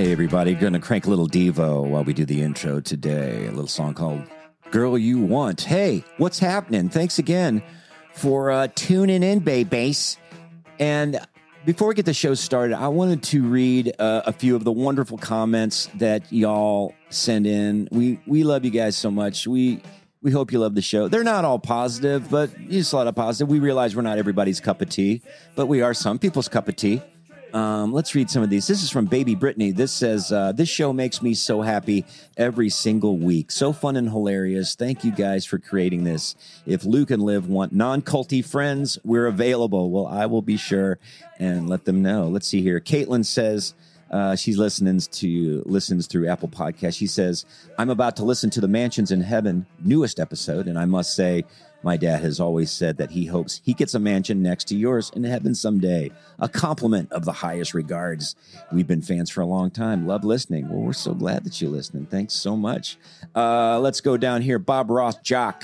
Hey, everybody. Going to crank a little Devo while we do the intro today. A little song called Girl You Want. Hey, what's happening? Thanks again for tuning in, babies. And before we get the show started, I wanted to read a few of the wonderful comments that y'all send in. We love you guys so much. We hope you love the show. They're not all positive, but just a lot of positive. We realize we're not everybody's cup of tea, but we are some people's cup of tea. Let's read some of these. This is from Baby Brittany. This says, this show makes me so happy every single week. So fun and hilarious. Thank you guys for creating this. If Luke and Liv want non-culty friends, we're available. Well, I will be sure and let them know. Let's see here. Caitlin says, she listens through Apple Podcasts. She says, I'm about to listen to the Mansions in Heaven newest episode, and I must say, my dad has always said that he hopes he gets a mansion next to yours in heaven someday. A compliment of the highest regards. We've been fans for a long time. Love listening. Well, we're so glad that you're listening. Thanks so much. Let's go down here. Bob Ross Jock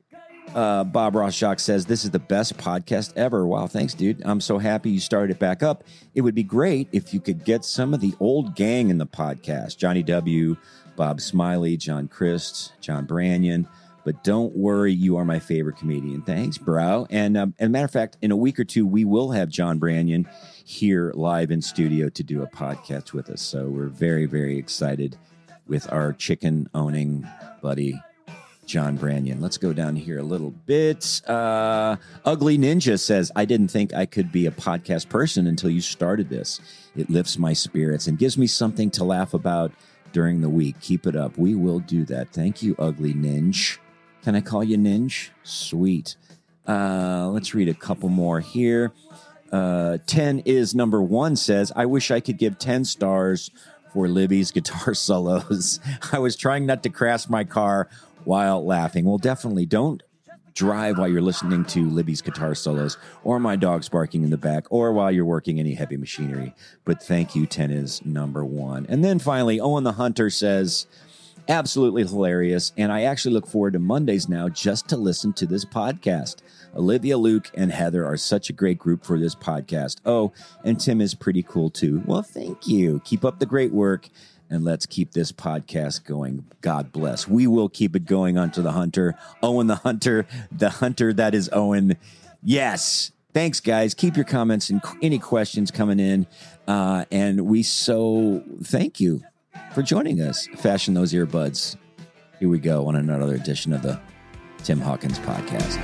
says, this is the best podcast ever. Wow, thanks, dude. I'm so happy you started it back up. It would be great if you could get some of the old gang in the podcast. Johnny W., Bob Smiley, John Christ, John Branyan. But don't worry, you are my favorite comedian. Thanks, bro. And as a matter of fact, in a week or two, we will have John Branyan here live in studio to do a podcast with us. So we're very, very excited with our chicken-owning buddy, John Branyan. Let's go down here a little bit. Ugly Ninja says, I didn't think I could be a podcast person until you started this. It lifts my spirits and gives me something to laugh about during the week. Keep it up. We will do that. Thank you, Ugly Ninja. Can I call you Ninja? Sweet. Let's read a couple more here. 10 is number 1 says, I wish I could give 10 stars for Libby's guitar solos. I was trying not to crash my car while laughing. Well, definitely don't drive while you're listening to Libby's guitar solos or my dogs barking in the back or while you're working any heavy machinery. But thank you, 10 is number 1. And then finally, Owen the Hunter says, absolutely hilarious, and I actually look forward to Mondays now just to listen to this podcast. Olivia, Luke, and Heather are such a great group for this podcast. Oh, and Tim is pretty cool too. Well, thank you. Keep up the great work, and let's keep this podcast going. God bless. We will keep it going unto the Hunter. Owen the Hunter that is Owen. Yes. Thanks, guys. Keep your comments and any questions coming in, and we so thank you for joining us. Fashion those earbuds. Here we go on another edition of the Tim Hawkins Podcast.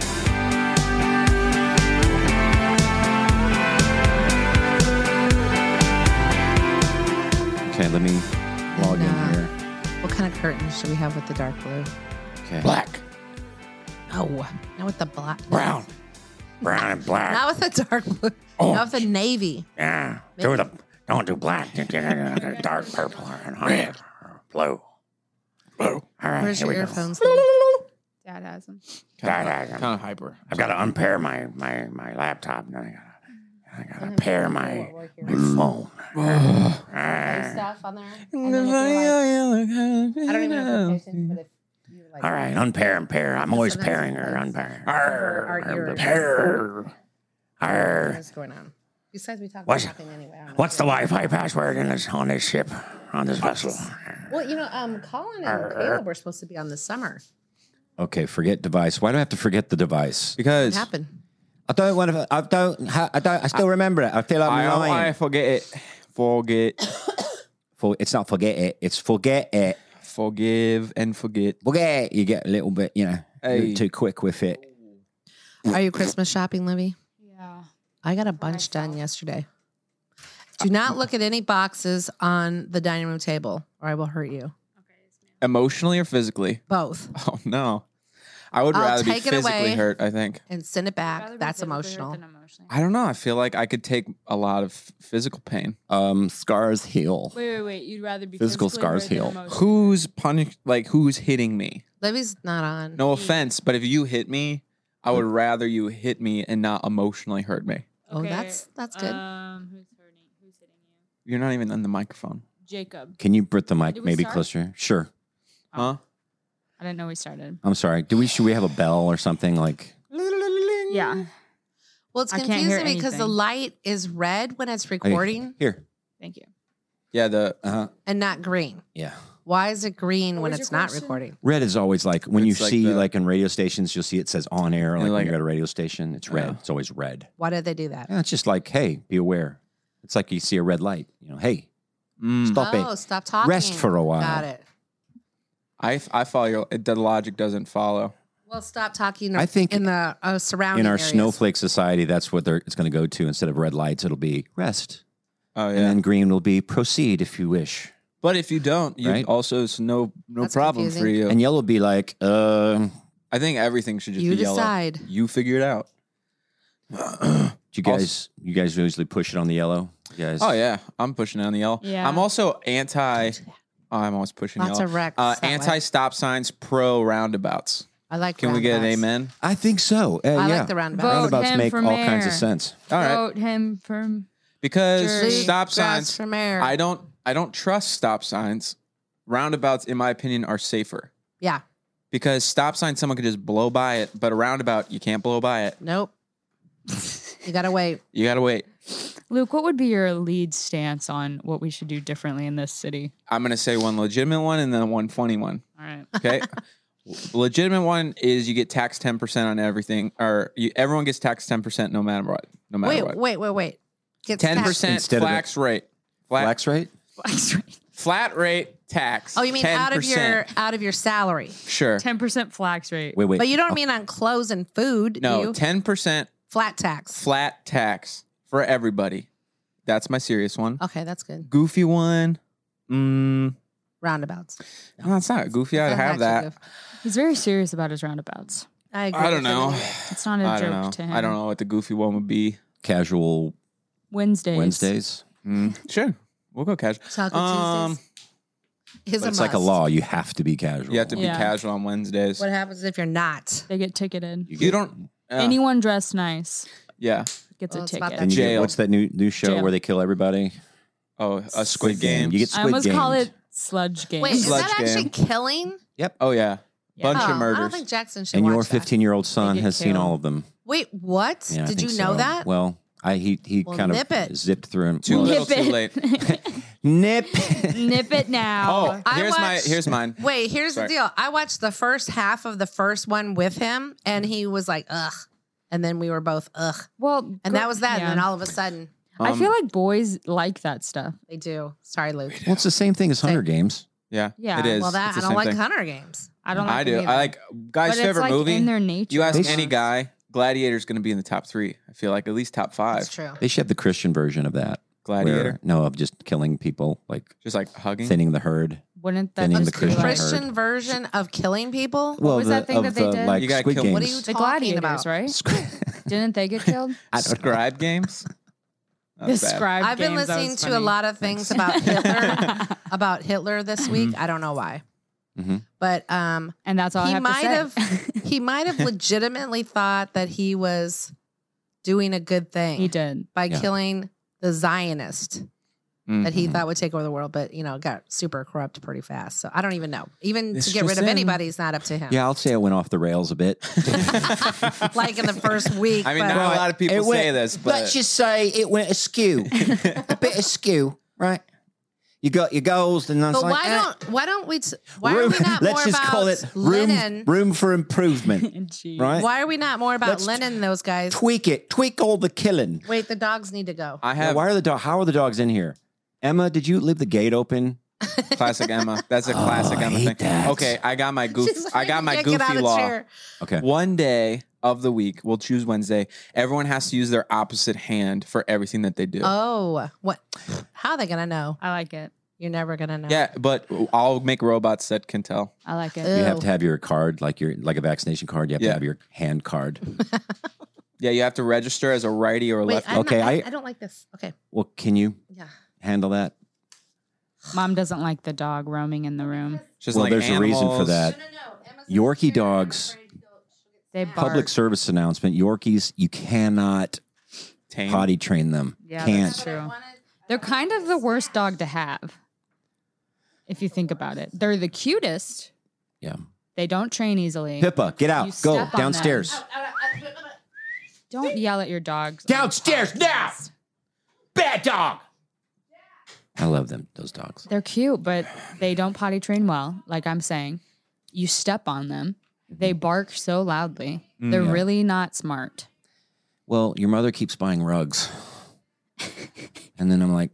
Okay, let me log in here. What kind of curtains should we have with the dark blue? Okay. Black. Oh, not with the black. Brown. Brown and black. Not with the dark blue. Orange. Not with the navy. Yeah. Don't do black. Dark purple and red. Blue. All right. Where's your earphones? Dad has them. Kind of hyper. I've got to unpair my laptop. And I got to pair my phone. Stuff on there. I don't even know if you're but if you like. All right. Unpair and pair. I'm always pairing or unpairing. What's going on? Besides, we talk about nothing anyway. What's the Wi-Fi password on this ship, on this vessel? Well, Colin and Caleb were supposed to be on this summer. Okay, forget device. Why do I have to forget the device? Because What happened? I don't want to. I still remember it. I feel like I'm lying. I forget it. It's not forget it. It's forget it. Forgive and forget. Forget it. You get a little bit, Hey. too quick with it. Are you Christmas shopping, Libby? Yeah. I got a bunch done yesterday. Do not look at any boxes on the dining room table, or I will hurt you. Emotionally or physically? Both. Oh, no. I would I'll rather be take it physically away. hurt, I think. And send it back. That's emotional. I don't know. I feel like I could take a lot of physical pain. Scars heal. Wait. You'd rather be Physical physically scars hurt than heal. emotionally? Who's who's hitting me? Libby's not on. No offense, but if you hit me, I would rather you hit me and not emotionally hurt me. Oh, Okay, that's good. Who's hitting you? You're not even on the microphone. Jacob. Can you put the mic Did we maybe start? closer? Sure. Huh? I didn't know we started. I'm sorry. Should we have a bell or something like? Yeah. Well, it's I can't hear confusing because the anything. light is red when it's recording. Here. Thank you. Yeah, and not green? Yeah. Why is it green when was it's your not question? recording? Red is always like when you It's like see the- like in radio stations, you'll see it says on air. Like, when like- you're at a radio station, it's red. Yeah. It's always red. Why did they do that? Yeah, it's just like, hey, be aware. It's like you see a red light. Hey, stop Oh, it. stop talking. Rest for a while. Got it. I follow your. The logic doesn't follow. Well, stop talking. I think in the surrounding In our areas. snowflake society, that's what it's going to go to. Instead of red lights, it'll be rest. Oh yeah. And then green will be proceed if you wish. But if you don't, you Right? also it's no That's problem for confusing. you. And yellow will be like, I think everything should just You be yellow. decide. You figure it out. you guys usually push it on the yellow? You guys? Oh yeah, I'm pushing on the yellow. Yeah. I'm also anti. Oh, I'm always pushing Lots yellow. of wrecks that way. Anti stop signs, pro roundabouts. I like. Can we get an roundabouts. amen? I think so. I yeah. like the roundabout. Vote Roundabouts him make for all kinds of mayor. sense. All right, Vote him for because Jury. stop Grass signs. for mayor. I don't trust stop signs. Roundabouts, in my opinion, are safer Yeah. because stop signs someone could just blow by it, but a roundabout you can't blow by it. Nope. You gotta wait. You gotta wait. Luke, what would be your lead stance on what we should do differently in this city? I'm gonna say one legitimate one and then one funny one. All right. Okay. Legitimate one is you get taxed 10% on everything, or everyone gets taxed 10% no matter what. No matter what. Wait. Get 10% Instead of flax rate. Flex rate? Flat rate tax. Oh, you mean 10%. out of your salary? Sure. 10% flax rate. Wait. But you don't mean on clothes and food, do No, you? 10% Flat tax. flat tax for everybody. That's my serious one. Okay, that's good. Goofy one. Roundabouts. No, it's not goofy. I'd have that. He's very serious about his roundabouts. I agree. I don't with him know. anyway. It's not a I don't joke know. to him. I don't know what the goofy one would be. Casual Wednesdays. Wednesdays? Sure. We'll go casual. Taco Tuesdays is But a it's like a must. law. You have to be casual. You have to be Yeah. casual on Wednesdays. What happens if you're not? They get ticketed. You don't. Anyone dressed nice Yeah. gets Well, a it's about ticket. that And you get, Jail. what's that new show Jail. where they kill everybody? Oh, a Squid Game. You get I Squid almost Games. call it sludge game. Wait, is Sludge that actually game. killing? Oh yeah. Yeah. Bunch Oh, of I don't murders. think Jackson should And your watch that. 15-year-old son get has seen killed. all of them. Wait, what? Yeah, I Did you think know so. that? Well, he Well, kind nip of it. zipped through him. Too Well, little, Nip too it. late. Nip. Nip it now. Oh, I here's watched- mine. Wait, here's Sorry. the deal. I watched the first half of the first one with him, and he was like, ugh. And then we were both, ugh. Well, And that was that. yeah. And then all of a sudden, I feel like boys like that stuff. they do. Sorry, Luke. Well, it's the same thing as Hunger Games. Yeah, Yeah. it is. Well, that It's I the don't same like thing. Hunger Games. I don't like I them do. either. I like guys' but it's favorite like movie. in their nature. You ask They- any guy, Gladiator's going to be in the top 3. I feel like at least top 5. That's true. They should have the Christian version of that. Gladiator, Where, no, of just killing people, like just like hugging. thinning the herd. Wouldn't that Thinning just the be Christian like Christian version of killing people? Well, was that thing that they did? Like You gotta Squid kill- Games. What are you the talking gladiators, about? right? Didn't they get killed? Scribe games. The That's bad. scribe I've been games, that was listening to a funny. lot of things about Hitler this week. I don't know why. Mhm. But and that's all I he have might to have say. he might have legitimately thought that he was doing a good thing He did. by Yeah. killing the Zionist that he thought would take over the world, but got super corrupt pretty fast. So I don't even know. Even It's to get rid just of in. anybody is not up to him. Yeah, I'll say I went off the rails a bit. Like in the first week. I mean, but- not a lot of people say this, but let's just say it went askew, a bit askew, right? You got your goals, and I was But like, why are we not let's more just about call it Lenin? room for improvement, Jeez. right? Why are we not more about Let's Lenin and those guys? Tweak all the killing. Wait, the dogs need to go. I Now, have why are the how are the dogs in here? Emma, did you leave the gate open? classic Emma. That's a classic I Emma hate thing. that. Okay, I got my goof. She's like, I got my "Can't get out goofy of law. chair." Okay. One day of the week, we'll choose Wednesday. Everyone has to use their opposite hand for everything that they do. Oh, what? How are they gonna know? I like it. You're never gonna know. Yeah, but I'll make robots that can tell. I like it. You have Ew. to have your card, like a vaccination card. You have to Yeah. have your hand card. Yeah, you have to register as a righty or a Wait, lefty. Okay, I don't like this. Okay, Well, can you yeah. handle that? Mom doesn't like the dog roaming in the room. Just Well, like there's a reason for animals. that. Yorkie dogs. They bark. Public service announcement: Yorkies, you cannot Tame. potty train them. Yeah, Can't. that's true. They're kind of the worst dog to have, if you think about it. They're the cutest. Yeah. They don't train easily. Pippa, get out. You Go step on downstairs. Don't yell at your dogs. Downstairs now. Bad dog. I love them, those dogs. They're cute, but they don't potty train well. Like I'm saying, you step on them. They bark so loudly. They're really not smart. Well, your mother keeps buying rugs. And then I'm like,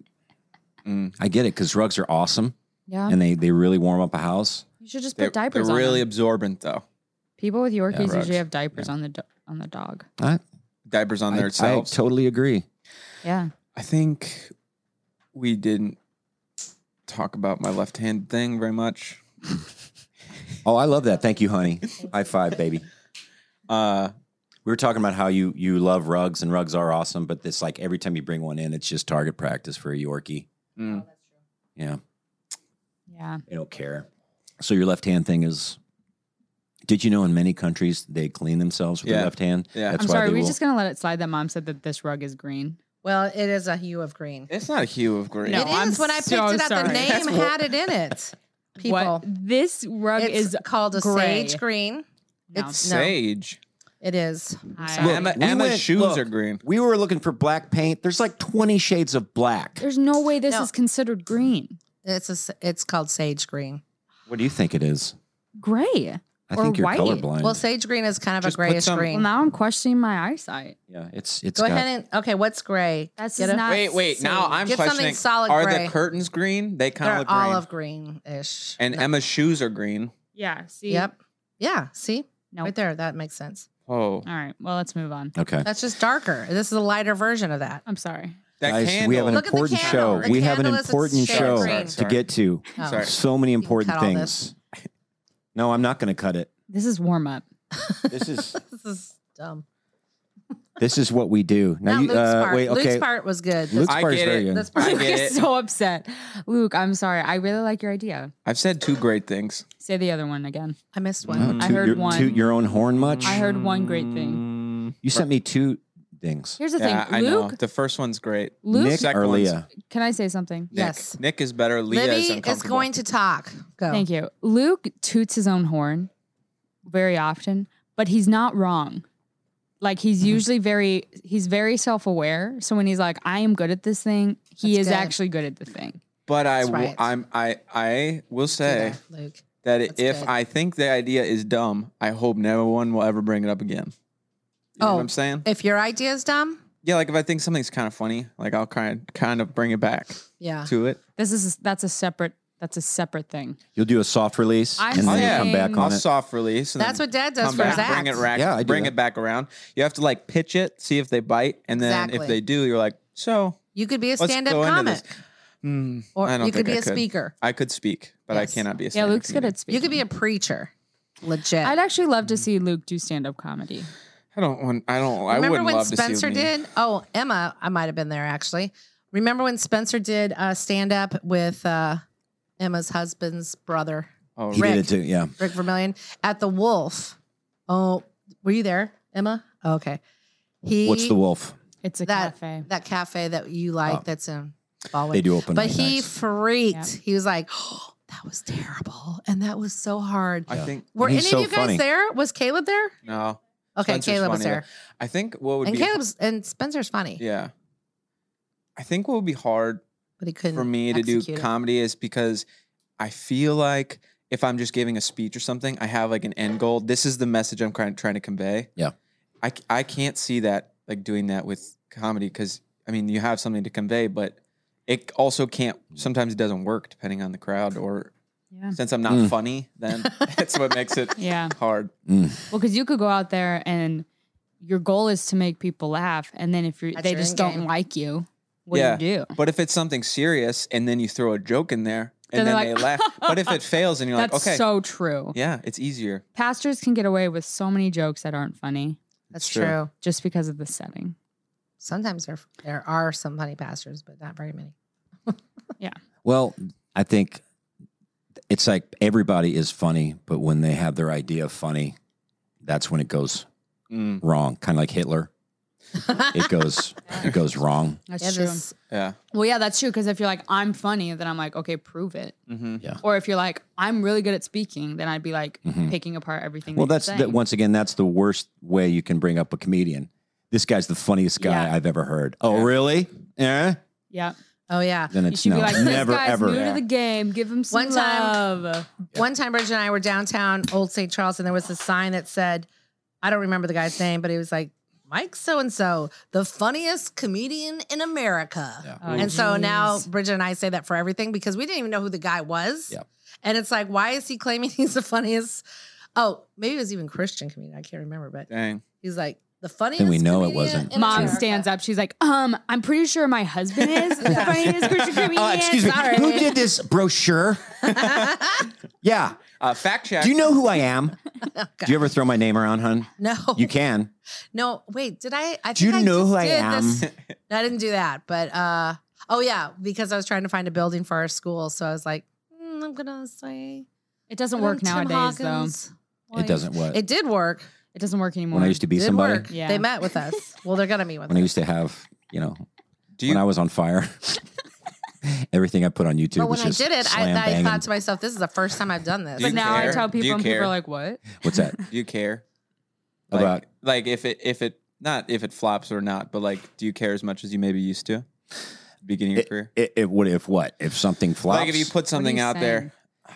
I get it because rugs are awesome. Yeah. And they really warm up a house. You should just They're, put diapers they're on really them. absorbent though. People with Yorkies rugs. usually have diapers on the dog. Diapers on I themselves. totally agree. Yeah. I think we didn't talk about my left hand thing very much. Oh, I love that. Thank you, honey. High five, baby. We were talking about how you love rugs and rugs are awesome, but this like every time you bring one in, it's just target practice for a Yorkie. Mm. Yeah, Yeah. they don't care. So your left hand thing is. Did you know in many countries they clean themselves with their left hand? Yeah. That's I'm why sorry. they We're will- just gonna let it slide that Mom said that this rug is green. Well, it is a hue of green. It's not a hue of green. No, It I'm is. When I picked so it up, the sorry. name That's had it in it. People. What? This rug It's is called a gray. sage green. No. It's Sage. It is. I'm I- sorry. Emma's went- shoes look, are green. We were looking for black paint. There's like 20 shades of black. There's no way this No. is considered green. It's called sage green. What do you think it is? Gray. I Or think you're white. colorblind. Well, sage green is kind of Just a put grayish some- Well, green. now I'm questioning my eyesight. yeah, it's Go got, ahead and okay. What's gray? That's Get just a- not. Wait. Now sage. I'm Get something questioning. solid Are gray. the curtains green? They kind of They're look green. olive green-ish. And Emma's shoes are green. Yeah. See. Yep. Yeah. See, No. right there. That makes sense. Oh, All right. Well, let's move on. okay. That's just darker. This is a lighter version of that. I'm sorry. that Guys, candle. we have an Look at the important candle. show. The We have an candle is important shade show green. to get to. Oh. Sorry. So many You can important cut all things. No, I'm not going to cut it. This is warm up. This is This is dumb. this is what we do. Now Not you Luke's part. wait. Okay, Luke's part was good. Luke's I part is get very it. good. This part. I Luke get is it. so upset. Luke, I'm sorry. I really like your idea. I've said two great things. Say the other one again. I missed one. I heard one. Toot your own horn much. I heard one great thing. You sent me two things. Here's the Yeah, thing. I know. Luke, The first one's great. Luke, Nick Second or one's- Leah? can I say something? Nick. Yes. Nick is better. Leah is Libby is uncomfortable. going to talk. Go. Thank you. Luke toots his own horn very often, but he's not wrong. Like he's usually he's very self-aware. So when he's like, I am good at this thing, he That's is good. actually good at the thing. But That's right. I will say There, Luke. that That's if good. I think the idea is dumb, I hope no one will ever bring it up again. You know what I'm saying? If your idea is dumb, Yeah, like if I think something's kind of funny, like I'll kind of bring it back yeah. to it. That's a separate thing. You'll do a soft release I'm and then saying- you'll come back I'll on it. soft release. And That's then what Dad does come for his back, bring it acts. back, Yeah, I do bring that. it back around. You have to like pitch it, see if they bite, and then Exactly. if they do, you're like, so You could be a let's stand-up go into comic, this. or I don't you could think be I a speaker. I could speak, but Yes. I cannot be a Yeah, stand-up Luke's good comedian. at speaking. You could be a preacher, legit. I'd actually love to see Luke do stand-up comedy. I Remember wouldn't when love to see Spencer me. did? Oh, Emma, I might have been there actually. Remember when Spencer did stand-up with Emma's husband's brother, Oh, He Rick. did it too. Yeah. Rick Vermillion, at the Wolf? Oh, were you there, Emma? Oh, okay. What's the wolf? It's a that cafe. that cafe that you like? Oh. That's in Baldwin. They do open But mic he nights. freaked. Yeah. He was like, oh, "That was terrible, and that was so hard." I think Were And any he's of so you guys funny. there? Was Caleb there? no. Okay, Spencer's Caleb was funny, there, though. I think what would and be and Spencer's funny, yeah. I think what would be hard but he couldn't for me to do execute it. comedy is because I feel like if I'm just giving a speech or something, I have like an end goal. This is the message I'm trying to convey. Yeah. I can't see that like doing that with comedy because I mean you have something to convey, but it also can't. Sometimes it doesn't work depending on the crowd or Yeah. since I'm not funny, then that's what makes it Yeah. hard. Well, because you could go out there and your goal is to make people laugh, and then if That's they your just end don't game. like you, what Yeah. do you do? But if it's something serious and then you throw a joke in there Then and then they're they like, laugh, but if it fails and you're like, That's okay, so true. yeah, it's easier. Pastors can get away with so many jokes that aren't funny That's It's true. true. just because of the setting. Sometimes there are some funny pastors, but not very many. Well, I think it's like everybody is funny, but when they have their idea of funny, that's when it goes wrong. Kind of like Hitler. It goes wrong. That's Yeah, true. this- Yeah. Well, yeah, that's true. Because if you're like, I'm funny, then I'm like, okay, prove it. Mm-hmm. Yeah. Or if you're like, I'm really good at speaking, then I'd be like picking apart everything. Well, that that's you're that, saying. once again, that's the worst way you can bring up a comedian. This guy's the funniest guy Yeah. I've ever heard. Oh, Yeah. really? Yeah. Yeah. Oh yeah. then You it's should no, be like, this never guy's ever. new to the game. Give him some One time- love. One time, Bridget and I were downtown Old St. Charles, and there was a sign that said, I don't remember the guy's name, but he was like, Mike so-and-so, the funniest comedian in America. Yeah. Oh, And so now geez. Bridget and I say that for everything because we didn't even know who the guy was. Yep. And it's like, why is he claiming he's the funniest? Oh, maybe it was even Christian comedian. I can't remember, but Dang. he's like, the funniest we know it comedian wasn't. in Mom America. stands up. She's like, I'm pretty sure my husband is the funniest Christian comedian. Excuse me. Sorry. Who did this brochure? Yeah. Fact check. Do you know who I am? Oh, Do you ever throw my name around, hun? No. You can. No, wait, did I? I Do you think know just who I did am? this- No, I didn't do that, but oh yeah, because I was trying to find a building for our school, so I was like, I'm gonna say It doesn't I'm work Tim nowadays, Hawkins' It wife. doesn't what? It did work. though. It doesn't work anymore. When I used to be Did somebody, work. Yeah. They met with us. Well, they're gonna meet with when I us. used to have, you know, Do when you? I was on fire, everything I put on YouTube But was when I just did it, slam I banging. thought to myself, "This is the first time I've done this." Do But you now I care? tell Do you people, and people care? are like, "What?" What's that? Do you care? About Like if it not if it flops or not, but like, do you care as much as you maybe used to? Beginning of your career. it would if what? If something flops? Like if you put something you out there.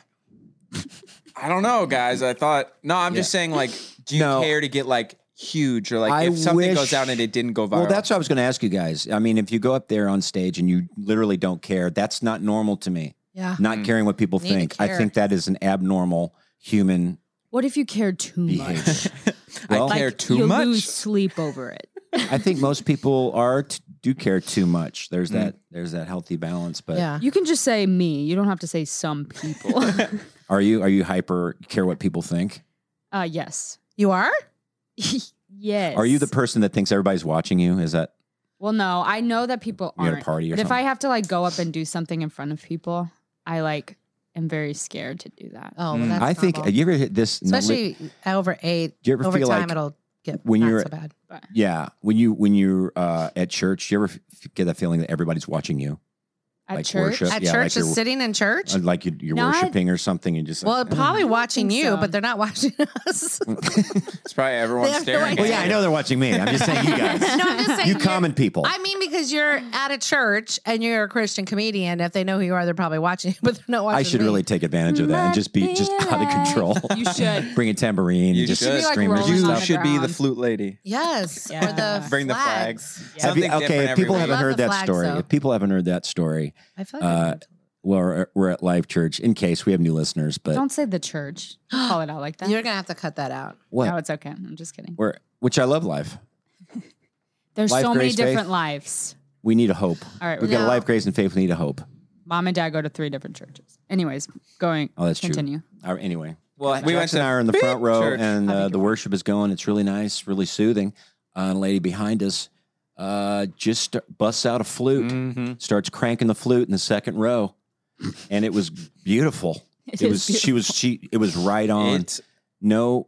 I don't know, guys. I thought I'm just saying. Like, do you No. care to get like huge or like I if something wish- goes out and it didn't go viral? Well, that's what I was going to ask you guys. I mean, if you go up there on stage and you literally don't care, that's not normal to me. Yeah. Not caring what people Need to think. I care. think that is an abnormal human What if you care too much? behavior. I Well, care Like, too you much. lose sleep over it. I think most people do care too much. There's that healthy balance. But Yeah. You can just say me. You don't have to say some people. are you hyper care what people think? Yes. You are? Yes. Are you the person that thinks everybody's watching you? Is that Well, no. I know that people You at a aren't. party or but if something? I have to like go up and do something in front of people, I like am very scared to do that. Oh, well, that's I think normal. you ever hit this? Especially over 8. Do you ever over feel time, like it'll get when not you're- so bad. yeah, when you're at church, you ever get that feeling that everybody's watching you? At Like church, worship? At Yeah, church, like just you're- sitting in church? Like you're Not- worshiping or something, and just Well, probably watching think you, so. but they're not watching us. It's probably everyone They have no staring. idea. Well, yeah, I know they're watching me. I'm just saying you guys. No, I'm just saying You you're- common people. I mean, because you're at a church and you're a Christian comedian. If they know who you are, they're probably watching you, but they're not watching I should me. really take advantage of that and just be just out of control. You should. Bring a tambourine You and just should. Be like streamers rolling and You on stuff. should be the ground. flute lady. Yes. Or Yeah. the Bring the flags. flags. Yeah. Have you- Something okay, different if people every haven't Love heard the that flags, story, though. if people haven't heard that story, I feel like well, we're at Live Church. In case we have new listeners, but Don't say the church. Don't call it out like that. you're going to have to cut that out. what? No, it's okay. I'm just kidding. Which I love Live. There's Life, so many grace, faith. different lives. We need a hope. All right, We've got No. Life, Grace, and Faith. We need a hope. Mom and dad go to 3 different churches. Anyways, going. Oh, that's continue. true. Anyway, well, We went Jackson to and I are in the front row, church. and How big the worship is going. It's really nice, really soothing. And a lady behind us just busts out a flute, Mm-hmm. starts cranking the flute in the second row, and it was beautiful. It was it was right on. It's, No,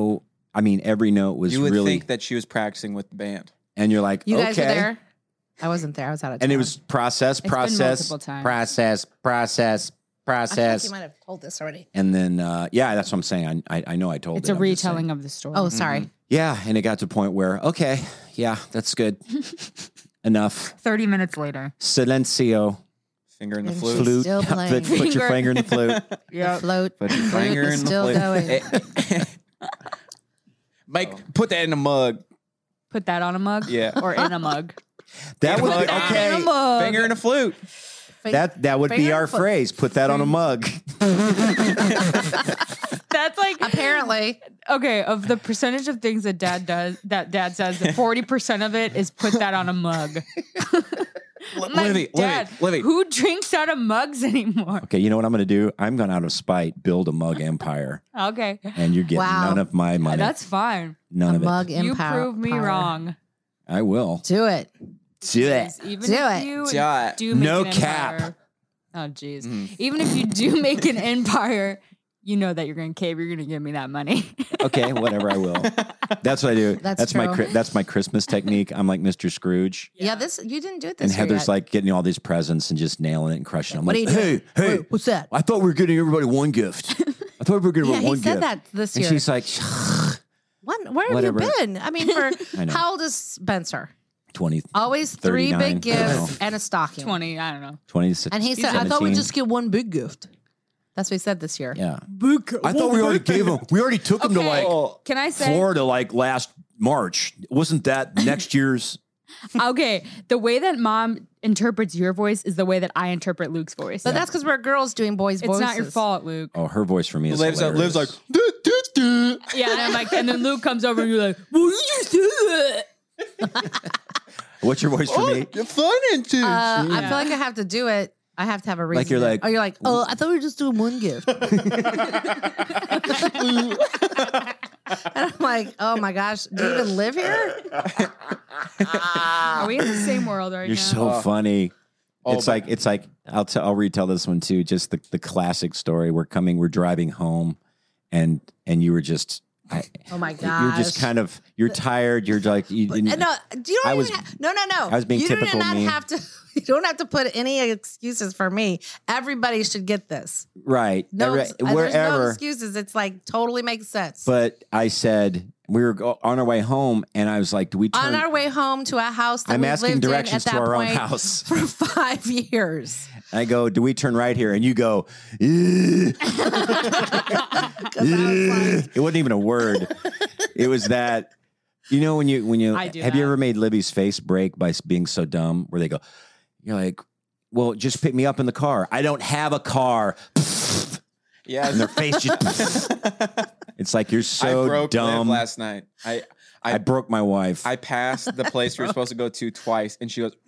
I mean every note was you would really, think that she was practicing with the band. and you're like, You okay. guys were there? I wasn't there. I was out of town. And it was process, been process, multiple times. process, process, I feel like process, you might have told this already. and then yeah, that's what I'm saying. I know I told It's it. a I'm just saying. retelling of the story. Oh, sorry. Yeah, and it got to a point where okay, yeah, that's good, enough. 30 minutes later. Silencio, Finger in the And flute. she's flute. still playing. Put your finger in the flute. The float. Put your flute finger is in the still flute. going. Mike, put that in a mug. Put that on a mug? Yeah. Or in a mug? That would be Mug. okay. In a mug. Finger in a flute. That would be Finger our foot. phrase. Put that on a mug. That's like Apparently. okay. Of the percentage of things that dad says, 40% of it is put that on a mug. I'm like, Dad, Livy. who drinks out of mugs anymore? Okay, you know what I'm going to do? I'm going to, out of spite, build a mug empire, Okay, and you're getting Wow. none of my money. that's fine. none A of mug it. You empire. prove me wrong. I will Do it. do it. Even Do if it. you Do it. do make No an cap. empire, oh jeez. Even if you do make an empire, you know that you're going to cave. You're going to give me that money. Okay, whatever. I will. That's what I do. That's my true. that's my Christmas technique. I'm like Mr. Scrooge, Yeah, this you didn't do it this and year Heather's yet. like getting all these presents and just nailing it and crushing them. I'm What like, are you doing? hey, Wait, what's that? I thought we were getting everybody one gift. I thought we were getting Yeah, one he said gift. that this and year. she's like, Where have whatever. you been? I mean, I know. how old is Spencer? 20, Always 3 39. big gifts and a stocking. 20, I don't know. 20 And he said, I thought we'd just get one big gift. That's what he said this year. Yeah. I thought we already gave him. We already took him to Okay. like Can I say? Florida like last March. Wasn't that next year's? Okay, the way that mom interprets your voice is the way that I interpret Luke's voice. But that's because we're girls doing boys' it's voices. not your fault, Luke. Oh, her voice for me is Lives hilarious. like, Yeah, and I'm like, and then Luke comes over and you're like, "What did you say?" What's your voice for me? finances. I feel like I have to do it. I have to have a reason. Like you're like, oh, you're like, oh, I thought we were just doing one gift. And I'm like, oh my gosh, do you even live here? Are we in the same world right You're now? so funny. Oh, It's like I'll retell this one too. Just the classic story. We're driving home, and you were just. Oh my gosh. You're just kind of. You're tired. You're like. You, No, do you I don't was- even no. I was being you typical do not me. have to. You don't have to put any excuses for me. Everybody should get this. right. No, Every- there's no wherever. excuses. It's like totally makes sense. But I said we were on our way home, and I was like, "Do we turn?" on our way home to a house that I'm we've asking lived directions in at to that our own point house. for 5 years. I go, "Do we turn right here?" And you go, Because I was like, it wasn't even a word. It was that, you know, when you I do have you that. ever made Libby's face break by being so dumb where they go, you're like, well, just pick me up in the car. I don't have a car. Yeah, And their face just, it's like, you're I so broke dumb. Liv last night. I broke my wife. I passed the place we were supposed to go to twice, and she goes,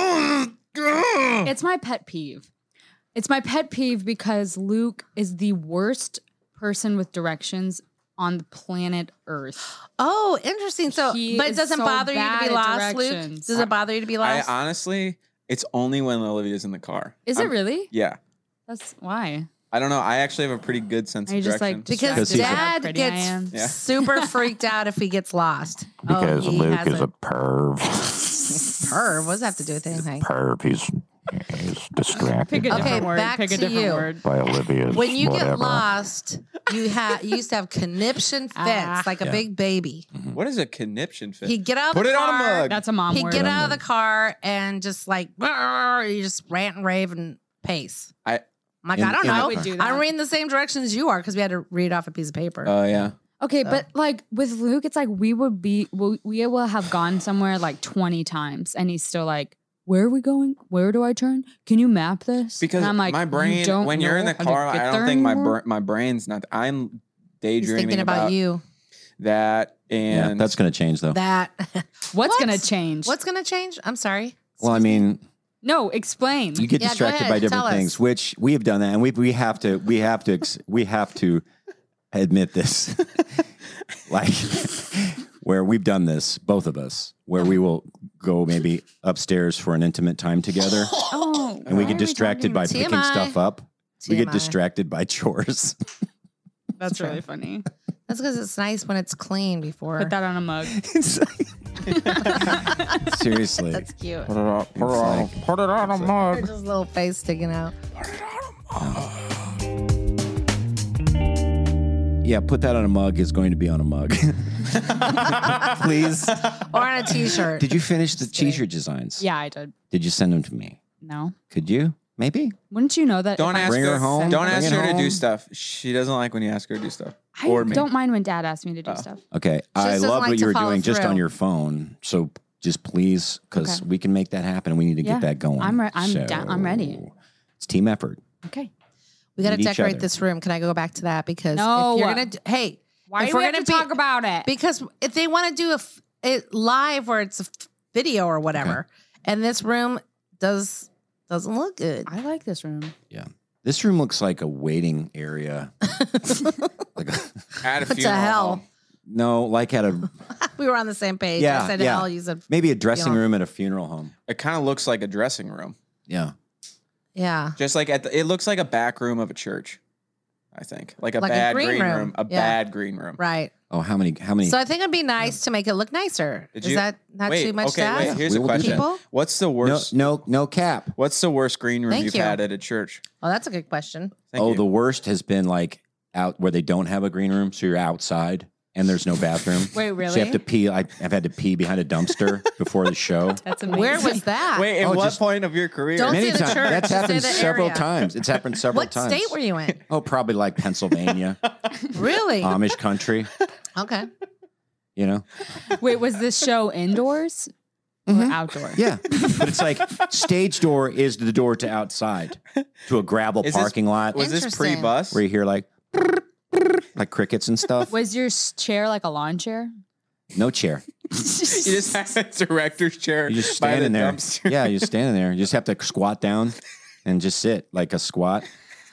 It's my pet peeve. It's my pet peeve because Luke is the worst person with directions on the planet Earth. oh, interesting. So, He but it is doesn't so bother you to bad be at lost, Luke? directions. Does it bother you to be I lost? honestly, it's only when Olivia's in the car. Is it really? Yeah. That's why. I don't know. I actually have a pretty good sense Are you of just direction. like because Because he's- how Dad pretty I gets am? Yeah. super freaked out if he gets lost. Because he Luke has is a perv. perv. What does that have to do with anything? Perv. He's distracted Pick a Okay, different word. back Pick a to different you. word. by Olivia's When you whatever. get lost, you used to have conniption fits like a Yeah. big baby. What is a conniption fit? He'd get out of Put the it car. on a mug. That's a mom He'd word. get out of the car and just like you just rant and rave and pace. I- I'm like, In- I don't in the know. I would do that. I'm reading the same directions you are because we had to read off a piece of paper. Oh yeah. Okay, but like with Luke, it's like we will have gone somewhere like 20 times, and he's still like, "Where are we going? Where do I turn? Can you map this?" Because and I'm like, my "You brain, don't when you're in know the how to car, get I there don't think anymore?" my brain's not. I'm He's daydreaming thinking about you. that, yeah, and that's going to change though. That What's What? gonna change? what's gonna change? I'm sorry. Well, I mean, No, explain. you get Yeah, go distracted ahead, by different tell us. things, which we have done that, and we have to admit this, like where we've done this, both of us, where we will go maybe upstairs for an intimate time together, Oh, and we why get are distracted by talking- picking TMI. stuff up. We get TMI. distracted by chores. That's really funny. That's because it's nice when it's clean before. Put that on a mug. Seriously. That's cute. Put it on, It's like- put it on a mug. Just a little face sticking out. Yeah, put that on a mug is going to be on a mug. Please. Or on a t-shirt. Did you finish the t-shirt designs? Yeah, I did. Did you send them to me? No, Could you? Maybe. wouldn't you know that? don't if I ask Bring her her home. Don't Bring ask it her to do home. stuff. She doesn't like when you ask her to do stuff. I Or me. don't mind when Dad asks me to do Oh. stuff. Okay. I doesn't love like what to you were follow doing just through. on your phone. So just please, because Okay. we can make that happen. We need to Yeah. get that going. I'm ready. It's team effort. Okay. We got to Need each decorate other. this room. Can I go back to that? Because No. if you're gonna, hey, Why if do we're we have gonna to talk about it? because if they want to do it live where it's a video or whatever, and this room doesn't look good. I like this room. Yeah. This room looks like a waiting area. Like a, At a What the funeral hell? home. no, like at a We were on the same page. Yeah, I said yeah. I'll use it. maybe a dressing Yeah. room at a funeral home. It kind of looks like a dressing room. Yeah. Yeah. Just like it looks like a back room of a church. I think like a Like a bad green green room. room. A Yeah. bad green room. Right. Oh, how many? So I think it'd be nice to make it look nicer. Did Is you- that not Wait, too much okay, to ask? wait. Here's We a will do question. People? What's the worst? no cap. What's the worst green room Thank you've you. had at a church? Oh, that's a good question. Thank Oh, you. the worst has been like out where they don't have a green room, so you're outside. and there's no bathroom. Wait, So really? you have to pee. I've had to pee behind a dumpster before the show. That's amazing. Where was that? Wait, at Oh, what just- point of your career? Don't Many say the times. church, That's just say happened the several area. times. It's happened several What times. state were you in? Oh, probably like Pennsylvania, Really? Amish country. Okay. You know. Wait, was this show indoors or outdoors? Yeah, but it's like stage door is the door to outside to a gravel Is this- parking lot Was this Interesting. pre-bus? where you hear like crickets and stuff. Was your chair like a lawn chair? No chair. You just have a director's chair. You just by the standing there. dumpster. Yeah, you're standing there. You just have to squat down and just sit like a squat.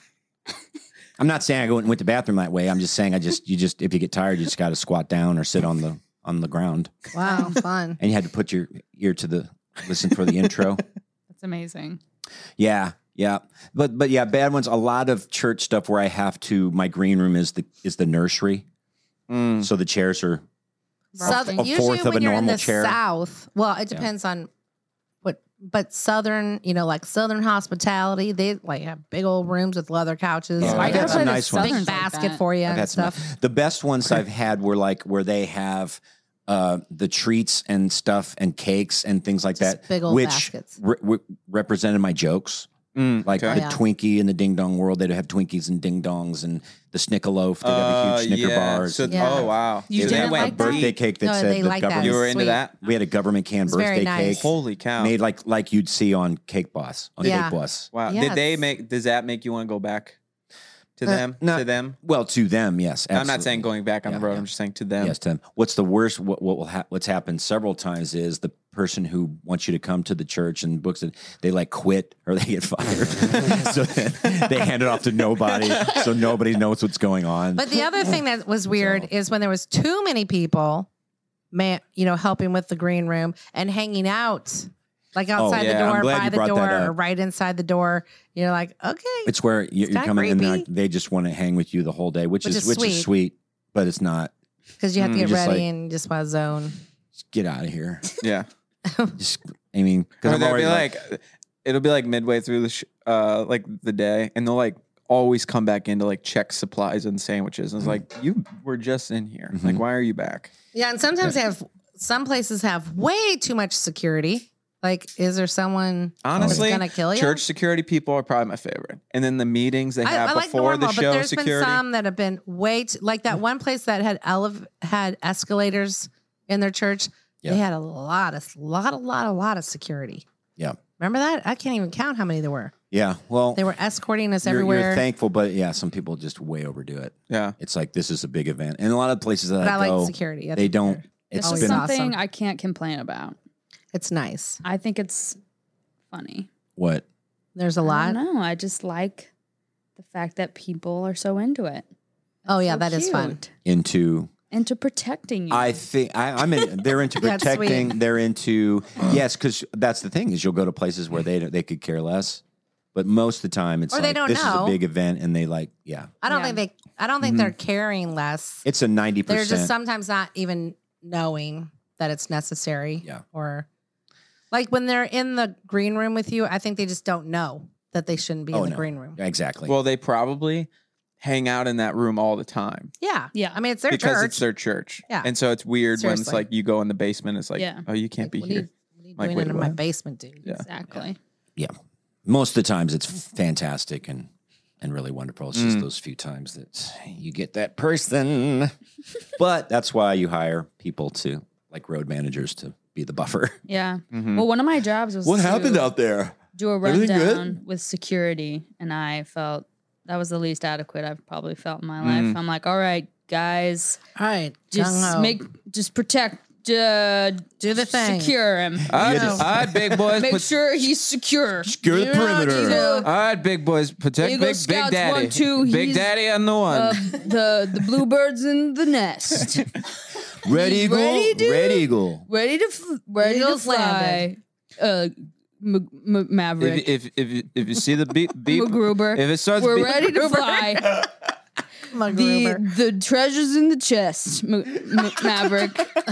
I'm not saying I went to the bathroom that way. I'm just saying if you get tired, you just got to squat down or sit on the ground. Wow, fun. And you had to put your ear to listen for the intro. That's amazing. Yeah. But yeah, bad ones. A lot of church stuff where I have to. My green room is the nursery, so the chairs are Southern, a usually fourth of when a you're in normal the chair. South, well, it depends on what, but Southern, like Southern hospitality, they like have big old rooms with leather couches. Yeah, like I've had some nice ones. big Southerns like basket that. for you I've and had some- stuff. The best ones I've had were like where they have the treats and stuff and cakes and things like Just that, big old which baskets. represented my jokes. Like okay. the Yeah. Twinkie and the Ding Dong world, they'd have Twinkies and Ding Dongs, and the Snickaloaf. They'd have a huge Snicker bars. So, Yeah. Oh, wow. You They didn't had like a that? birthday cake that No, said they the like that. government. You were into Sweet. that? We had a government canned It was very birthday nice. cake Holy cow. made like you'd see on Cake Boss. Yeah. Cake Boss. Wow. Yeah, Did they it's- does that make you want to go back to them? not- To them? Well, to them, yes. I'm not absolutely. saying going back on the Yeah, road. yeah. I'm just saying to them. Yes, to them. What's the worst? What's happened several times is the person who wants you to come to the church and books it, they like quit or they get fired. So then they hand it off to nobody, so nobody knows what's going on. But the other thing that was weird is when there was too many people, helping with the green room and hanging out, like outside yeah, the I'm door, glad by you the brought door, that up. or right inside the door. You're like, okay, it's where you're kinda coming in, creepy. like, they just want to hang with you the whole day, which is sweet, but it's not. because you have to get just ready like- and just want to zone. Just get out of here. Yeah. Just, I mean, because Or I'm they'll already be like, it'll be like midway through like the day, and they'll like always come back in to like check supplies and sandwiches. And it's like, you were just in here. Mm-hmm. Like, why are you back? Yeah, and sometimes some places have way too much security. Like, is there someone Honestly, that's gonna kill you? church security people are probably my favorite. And then the meetings they have I like before normal, the but show there's security. been some that have been way too, like that one place that had escalators in their church. Yeah. They had a lot of security. yeah, Remember that? I can't even count how many there were. yeah. Well, They were escorting us you're everywhere. thankful, but yeah, some people just way overdo it. Yeah. It's like this is a big event, and a lot of places that but I I go, like security. I they think don't. they're- It's This always is been something awesome. I can't complain about. It's nice. I think it's funny. what? There's a I lot. don't know. I just like the fact that people are so into it. Oh yeah, So that is fun. cute. Into Into protecting you. I think I'm in. They're into That's protecting. sweet. They're into yes, because that's the thing is you'll go to places where they could care less, but most of the time it's Or like they don't this is know. a big event and they like yeah, I don't Yeah. think they're caring less. it's a 90%. They're just sometimes not even knowing that it's necessary. Yeah. Or like when they're in the green room with you, I think they just don't know that they shouldn't be in the green room. Exactly. Well, they probably hang out in that room all the time Yeah. Yeah. I mean, it's their because church. it's their church. Yeah. And so it's weird when it's Seriously. like you go in the basement. It's like, Yeah. oh, you can't Like, be what here. What are you Like, doing wait, in my what? basement, dude? Yeah. exactly. yeah, most of the times it's fantastic and really wonderful. It's Mm. just those few times that you get that person, but that's why you hire people to like road managers to be the buffer. Yeah. Mhm. Well, one of my jobs was What to happened out there? do a Everything good? rundown with security, and I felt that was the least adequate I've probably felt in my Mm. life. I'm like, all right, guys, All right. just protect, do the thing. secure him. All know. right, big boys. Make sure he's secure. Secure the You don't need perimeter. to- All right, big boys. Protect Eagle big Scouts daddy. 1, 2, Big he's, daddy on the one. the bluebirds in the nest, Red He's Eagle. ready, dude. Red Eagle. ready to Eagles fly. Maverick, if you see the beep, MacGruber. if it starts We're beep, ready to fly. MacGruber. The treasures in the chest, Maverick.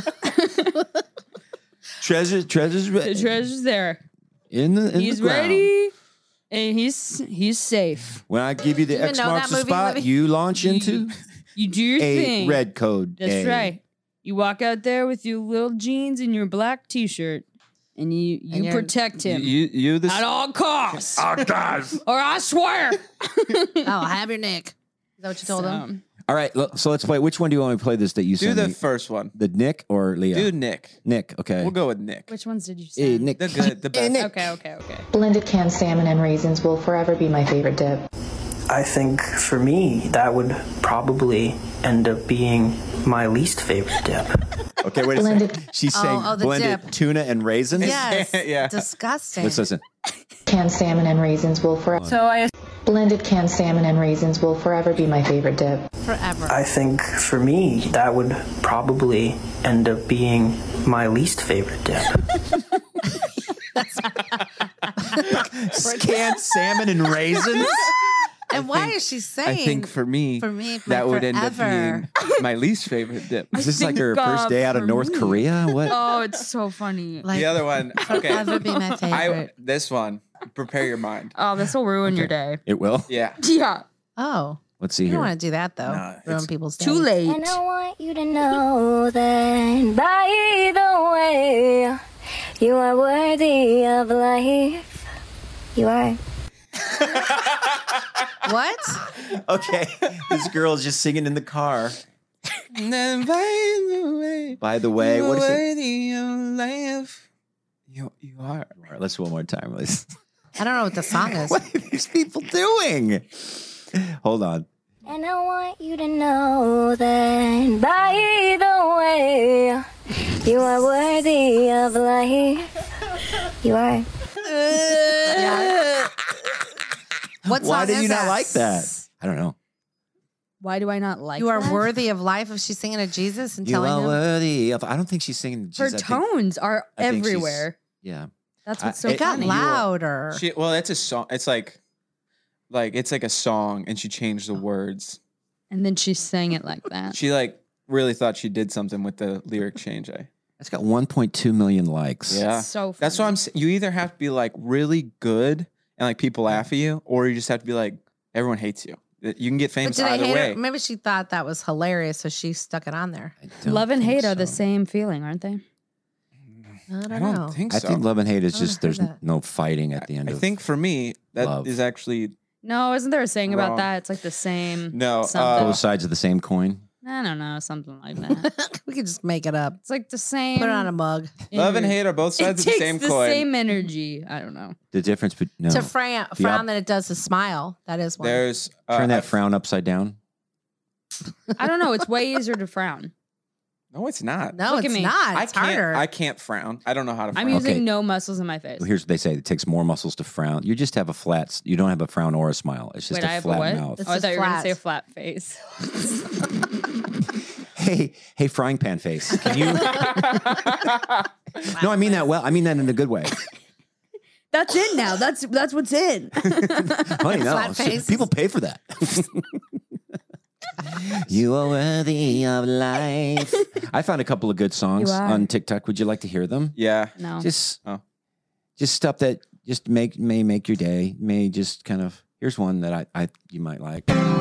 Treasures The treasure's there. in the He's ground. ready, and he's safe. When I give you the even X know marks that the movie, spot, Libby? you launch into. You do your A thing. red code. That's A. right. You walk out there with your little jeans and your black T-shirt, and you you're- protect him You this at all costs, Oh, guys. or I swear. Oh, have your Nick. Is that what you told him? All right, so let's play. Which one do you want me to play this that you do sent the me? first one. The Nick or Leah? Do Nick. Nick, okay. We'll go with Nick. Which ones did you Hey, say? Nick. The good, the best. Okay. Blended canned salmon and raisins will forever be my favorite dip. I think for me, that would probably end up being my least favorite dip. Okay, wait a Blended- second. She's saying the blended dip. tuna and raisins? Yes. Yeah. Disgusting. Let's listen. Canned salmon and raisins will forever. Blended canned salmon and raisins will forever be my favorite dip. Forever. I think for me, that would probably end up being my least favorite dip. Canned salmon and raisins? and why is she saying? I think for me, that would end up being my least favorite dip. Is this like think, her first day out of for North me- Korea? What? Oh, it's so funny. like, The other one, okay. forever be my favorite. This one, prepare your mind. Oh, this will ruin your day. It will? Yeah. Yeah. Oh, Let's see you don't here. want to do that though. No, Ruin it's people's day. Too late. And I want you to know that by the way, you are worthy of life. You are. What? Okay, this girl is just singing in the car. And then by the way, By the way, what is it? worthy of life. You are. All right, let's do one more time, please. I don't know what the song is. What are these people doing? Hold on. And I want you to know that by the way, you are worthy of life. You are. What song Why did is you not that? like that? I don't know. Why do I not like You are that? worthy of life if she's singing to Jesus and You telling are him. worthy of. I don't think she's singing. Her Jesus. I think- tones are I think she's- everywhere. Yeah. That's what's so I- It got funny. louder. Well, it's a song. It's like it's like a song, and she changed the words. And then she sang it like that. She like really thought she did something with the lyric change. It's got 1.2 million likes. Yeah, So funny. that's what I'm saying. You either have to be like really good and like people laugh at you, or you just have to be like everyone hates you. You can get But famous did they either hate way. her? Maybe she thought that was hilarious, so she stuck it on there. I don't Love and think hate are the so. same feeling, aren't they? I don't I know. don't think I so. think love and hate is I haven't just there's heard that. no fighting at the end I of think for me that is love. actually No, isn't there a saying Wrong. about that? It's like the same. No, something. both sides of the same coin. I don't know, something like that. We could just make it up. It's like the same. Put it on a mug. love and energy. hate are both It sides of the takes same the coin. same energy. I don't know. The difference between no. To frown than it does to smile. That is one. There's Turn that I- frown upside down. I don't know. It's way easier to frown. No, it's not. No, Look at it's me. not. I It's can't. harder. I can't frown. I don't know how to frown. I'm using Okay. no muscles in my face. Well, here's what they say: it takes more muscles to frown. You just have a flat. You don't have a frown or a smile. It's just Wait, I a have flat a what? mouth. It's Oh, I just thought you were going to flat. say flat face. Hey, frying pan face. Can you? No, I mean that well. I mean that in a good way. That's in now. That's what's in. Honey, no. Flat face. People pay for that. You are worthy of life. I found a couple of good songs You are. on TikTok. Would you like to hear them? Yeah. No. Just Oh. stuff that just may make your day. May just kind of. Here's one that I you might like.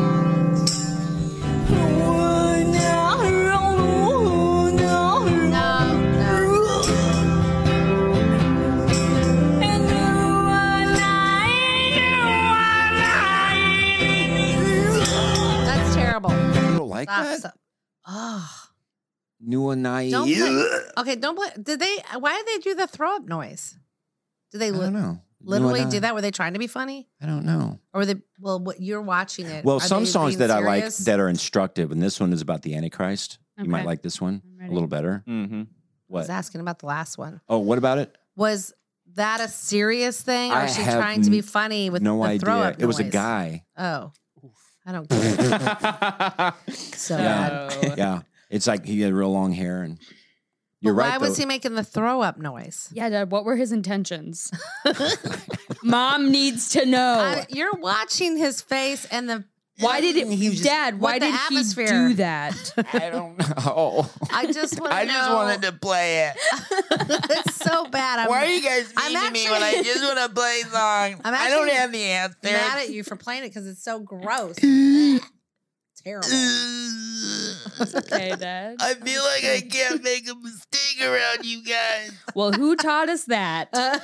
That's terrible. You don't like Stop, that? stop. Oh. New and I. Don't play. Okay, don't play. Did they? Why did they do the throw up noise? Did they I don't know. literally New and do I. that? Were they trying to be funny, I don't know. or were they? Well, what you're watching it. Well, Are some they songs being that I like serious? that are instructive, and this one is about the Antichrist. You might Okay. like this one I'm a ready. little better. Mm-hmm. I What? was asking about the last one. Oh, what about it? Was that a serious thing, or I is she have trying to be funny with No the throw idea. up? It was a noise? guy. Oh, I don't get it. So bad. Oh. Yeah, it's like he had real long hair, and you're But right. why was though. he making the throw up noise? Yeah, Dad, what were his intentions? Mom needs to know. You're watching his face and the. Why did it, He was just- Dad? Why What the did he atmosphere? do that? I don't know. I just want to know. I just wanted to play it. It's so bad. Why are you guys I'm mean to me when I actually- just want to play a song? I'm I don't actually have the answer. mad at you for playing it because it's so gross. terrible. Okay, Dad. I feel like I can't make a mistake around you guys. Well, who taught us that? I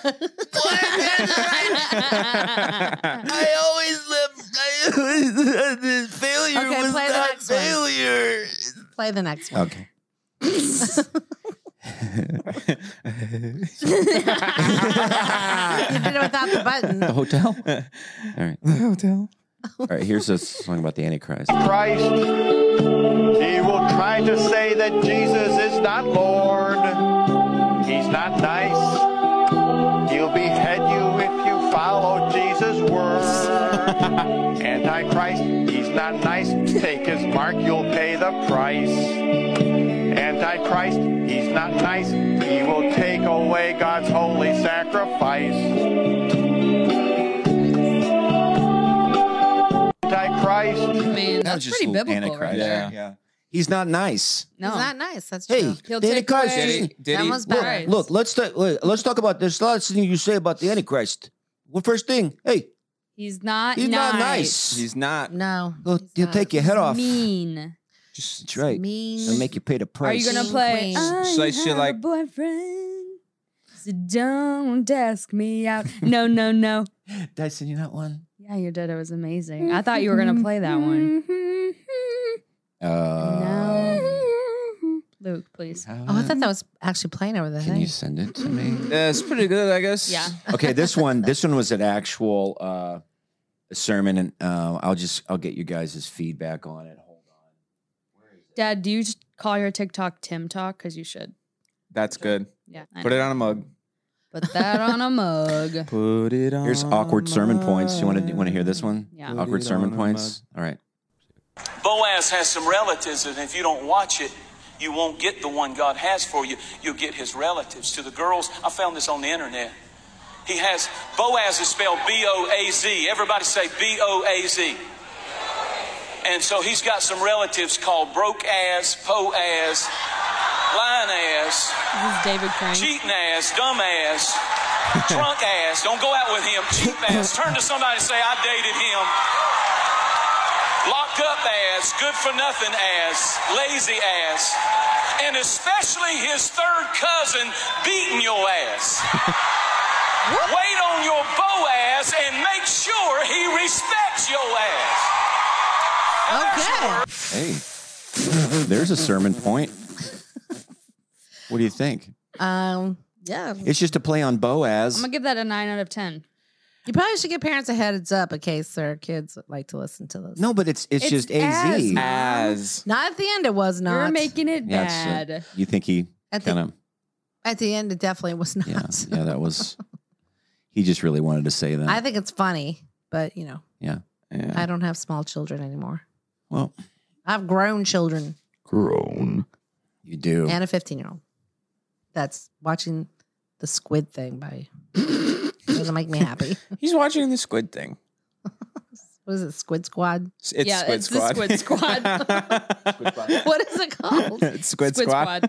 always the failure Okay, was play the not next one. failure. Play the next one. Okay. You did it without the button. The hotel? All right. Hotel. All right. Here's a song about the Antichrist. Christ. He will try to say that Jesus is not Lord. He's not nice. He'll behead you if you follow Jesus' word. Antichrist, he's not nice. Take his mark, you'll pay the price. Antichrist, he's not nice. He will take away God's holy sacrifice. Antichrist. I mean, That was that's just pretty a little biblical, Antichrist. right? Yeah. He's not nice. No. It's not nice. That's Hey, true. He'll the take Antichrist. away- Did That he? was Look, bad. Look, let's talk about. There's lots of things you say about the Antichrist. Well, first thing, hey, He's not he's nice. not nice. He's not. No. He'll take your head off. Mean. That's right. Mean. He'll make you pay the Are price. you gonna Mean play? queen. I Like shit have like- a boyfriend, so don't ask me out. No, no, no. Did I send you that one? Yeah, you did. It was amazing. I thought you were gonna play that one. No. Luke, please. Oh, I thought that was actually playing over the Can thing. you send it to me? Yeah, it's pretty good, I guess. Yeah. Okay, this one was an actual sermon, and I'll get you guys' feedback on it. Hold on. Dad, do you just call your TikTok Tim Talk? Because you should. That's good. Yeah. I Put know. it on a mug. Put that on a mug. Put it on. Here's awkward sermon points. You want to hear this one? Yeah. Awkward Put it sermon on a points. All right. Boaz has some relatives, and if you don't watch it, you won't get the one God has for you. You'll get his relatives. To the girls, I found this on the internet. He has, Boaz is spelled B-O-A-Z. Everybody say B-O-A-Z. And so he's got some relatives called broke ass, po ass, lying ass, This is David Crane. cheating ass, dumb ass, drunk ass. Don't go out with him. Cheap ass. Turn to somebody and say, I dated him. Locked up ass, good for nothing ass, lazy ass, and especially his third cousin beating your ass. Wait on your Boaz and make sure he respects your ass. Okay. Hey, there's a sermon point. What do you think? Yeah. It's just a play on Boaz. I'm gonna give that a 9 out of 10. You probably should give parents a heads up in case their kids like to listen to this. No, but it's just as AZ. Mom. As. Not at the end. It was not. You're making it Yeah, bad. you think he At the- kind of? At the end, it definitely was not. Yeah, that was. He just really wanted to say that. I think it's funny, but yeah. I don't have small children anymore. Well, I have grown children grown. You do. and a 15-year-old. That's watching the Squid thing by. Doesn't make me happy. He's watching the squid thing. What is it? Squid Squad? It's Yeah, Squid it's the Squad. Squid Squad. What is it called? It's Squid Squad.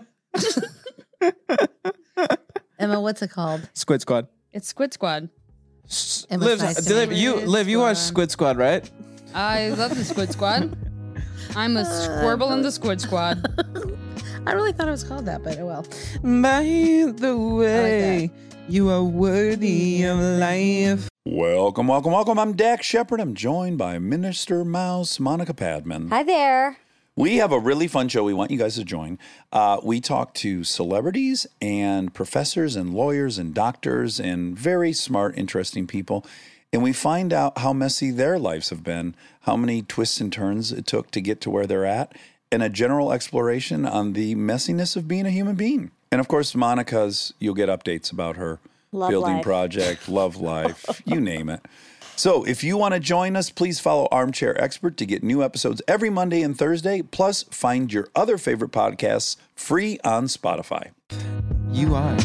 Emma, what's it called? Squid Squad. It's Squid Squad. It was nice to meet you. Liv, you watch Squid Squad, right? I love the Squid Squad. I'm a squirble in the Squid Squad. I really thought it was called that, but oh well. By the way, you are worthy of life. Welcome, welcome, welcome. I'm Dak Shepard. I'm joined by Minister Mouse Monica Padman. Hi there. We have a really fun show we want you guys to join. We talk to celebrities and professors and lawyers and doctors and very smart, interesting people. And we find out how messy their lives have been, how many twists and turns it took to get to where they're at, and a general exploration on the messiness of being a human being. And of course, Monica's, you'll get updates about her Love building life. project, love life, you name it. So if you want to join us, please follow Armchair Expert to get new episodes every Monday and Thursday. Plus, find your other favorite podcasts free on Spotify. You are.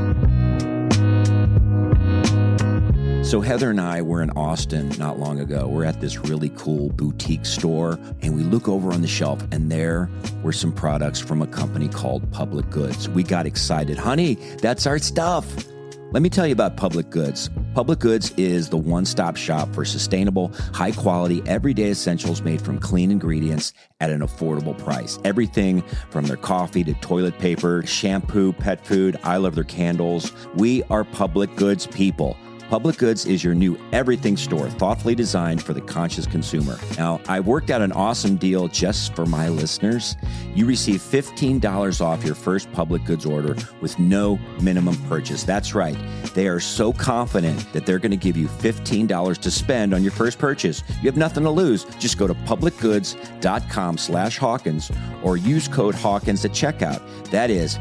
So Heather and I were in Austin not long ago. We're at this really cool boutique store, and we look over on the shelf, and there were some products from a company called Public Goods. We got excited. Honey, that's our stuff. Let me tell you about Public Goods. Public Goods is the one-stop shop for sustainable, high-quality, everyday essentials made from clean ingredients at an affordable price. Everything from their coffee to toilet paper, shampoo, pet food. I love their candles. We are Public Goods people. Public Goods is your new everything store, thoughtfully designed for the conscious consumer. Now, I worked out an awesome deal just for my listeners. You receive $15 off your first Public Goods order with no minimum purchase. That's right. They are so confident that they're going to give you $15 to spend on your first purchase. You have nothing to lose. Just go to publicgoods.com/Hawkins or use code Hawkins at checkout. That is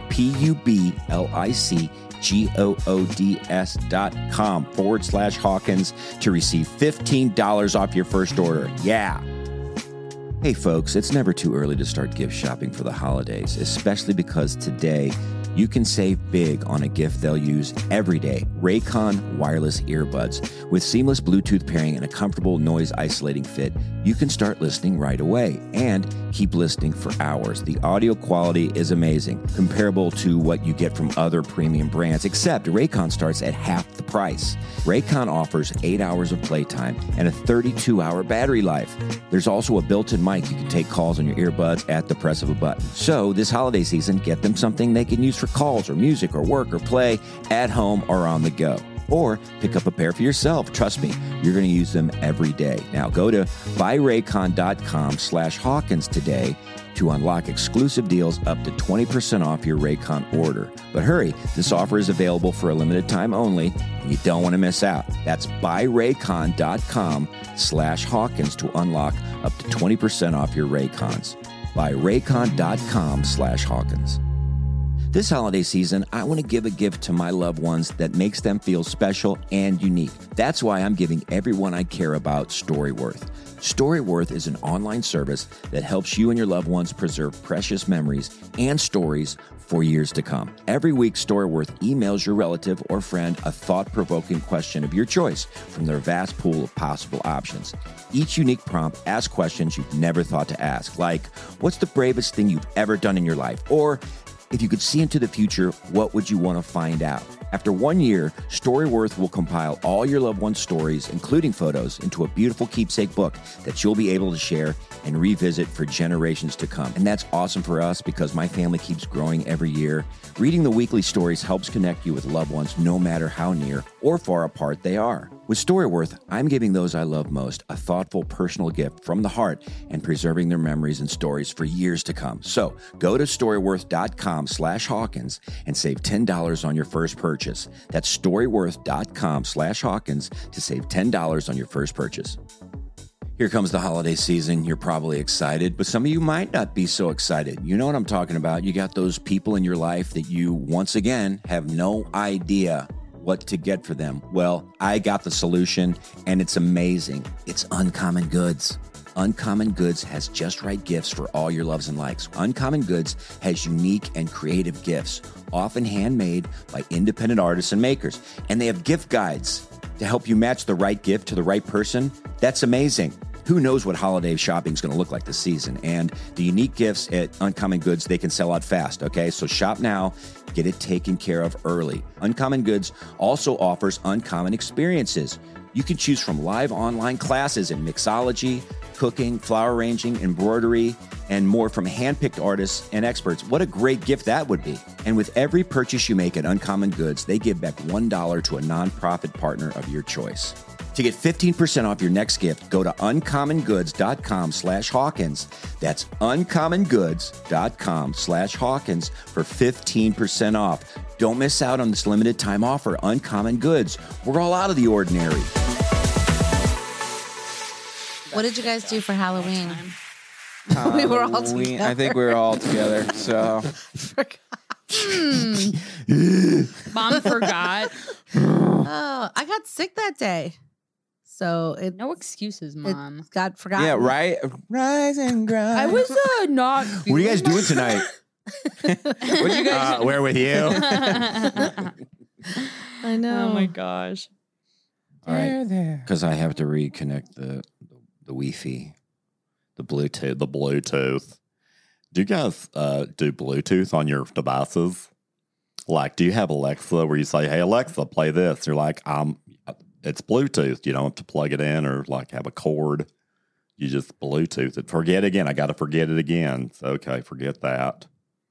PUBLICGOODS.com/Hawkins to receive $15 off your first order. Yeah. Hey folks, it's never too early to start gift shopping for the holidays, especially because today you can save big on a gift they'll use every day. Raycon wireless earbuds. With seamless Bluetooth pairing and a comfortable noise isolating fit, you can start listening right away and keep listening for hours. The audio quality is amazing, comparable to what you get from other premium brands, except Raycon starts at half the price. Raycon offers 8 hours of playtime and a 32-hour battery life. There's also a built-in mic. You can take calls on your earbuds at the press of a button. So this holiday season, get them something they can use for calls or music or work or play at home or on the go. Or pick up a pair for yourself. Trust me, you're going to use them every day. Now go to buyraycon.com/Hawkins today to unlock exclusive deals up to 20% off your Raycon order. But hurry, this offer is available for a limited time only, and you don't want to miss out. That's buyraycon.com/Hawkins to unlock up to 20% off your Raycons. Buyraycon.com/Hawkins. This holiday season, I want to give a gift to my loved ones that makes them feel special and unique. That's why I'm giving everyone I care about Storyworth. Storyworth is an online service that helps you and your loved ones preserve precious memories and stories for years to come. Every week, Storyworth emails your relative or friend a thought-provoking question of your choice from their vast pool of possible options. Each unique prompt asks questions you've never thought to ask, like, what's the bravest thing you've ever done in your life? Or, if you could see into the future, what would you want to find out? After 1 year, Storyworth will compile all your loved ones' stories, including photos, into a beautiful keepsake book that you'll be able to share and revisit for generations to come. And that's awesome for us because my family keeps growing every year. Reading the weekly stories helps connect you with loved ones no matter how near or far apart they are. With Storyworth, I'm giving those I love most a thoughtful, personal gift from the heart and preserving their memories and stories for years to come. So go to storyworth.com/Hawkins and save $10 on your first purchase. That's storyworth.com/Hawkins to save $10 on your first purchase. Here comes the holiday season. You're probably excited, but some of you might not be so excited. You know what I'm talking about. You got those people in your life that you, once again, have no idea what to get for them. Well, I got the solution, and it's amazing. It's Uncommon Goods. Uncommon Goods has just right gifts for all your loves and likes. Uncommon Goods has unique and creative gifts, often handmade by independent artists and makers. And they have gift guides to help you match the right gift to the right person. That's amazing. Who knows what holiday shopping is going to look like this season? And the unique gifts at Uncommon Goods, they can sell out fast, okay? So shop now, get it taken care of early. Uncommon Goods also offers uncommon experiences. You can choose from live online classes in mixology, cooking, flower arranging, embroidery, and more from hand-picked artists and experts. What a great gift that would be. And with every purchase you make at Uncommon Goods, they give back $1 to a nonprofit partner of your choice. To get 15% off your next gift, go to uncommongoods.com/Hawkins. That's uncommongoods.com/Hawkins for 15% off. Don't miss out on this limited time offer. Uncommon Goods. We're all out of the ordinary. What did you guys do for Halloween? We were all together. I think we were all together. So Mom forgot. Oh, I got sick that day. So no excuses, Mom. It got forgotten. yeah, right. Rise and grind. I was not. What are you guys doing tonight? What you guys? We're with you. I know. Oh my gosh. All right, because I have to reconnect the Wi-Fi, the Bluetooth. Do you guys do Bluetooth on your devices? Like, do you have Alexa where you say, "Hey Alexa, play this"? You're like, it's Bluetooth. You don't have to plug it in or like have a cord. You just Bluetooth it. Forget again. I got to forget it again. So, okay, forget that.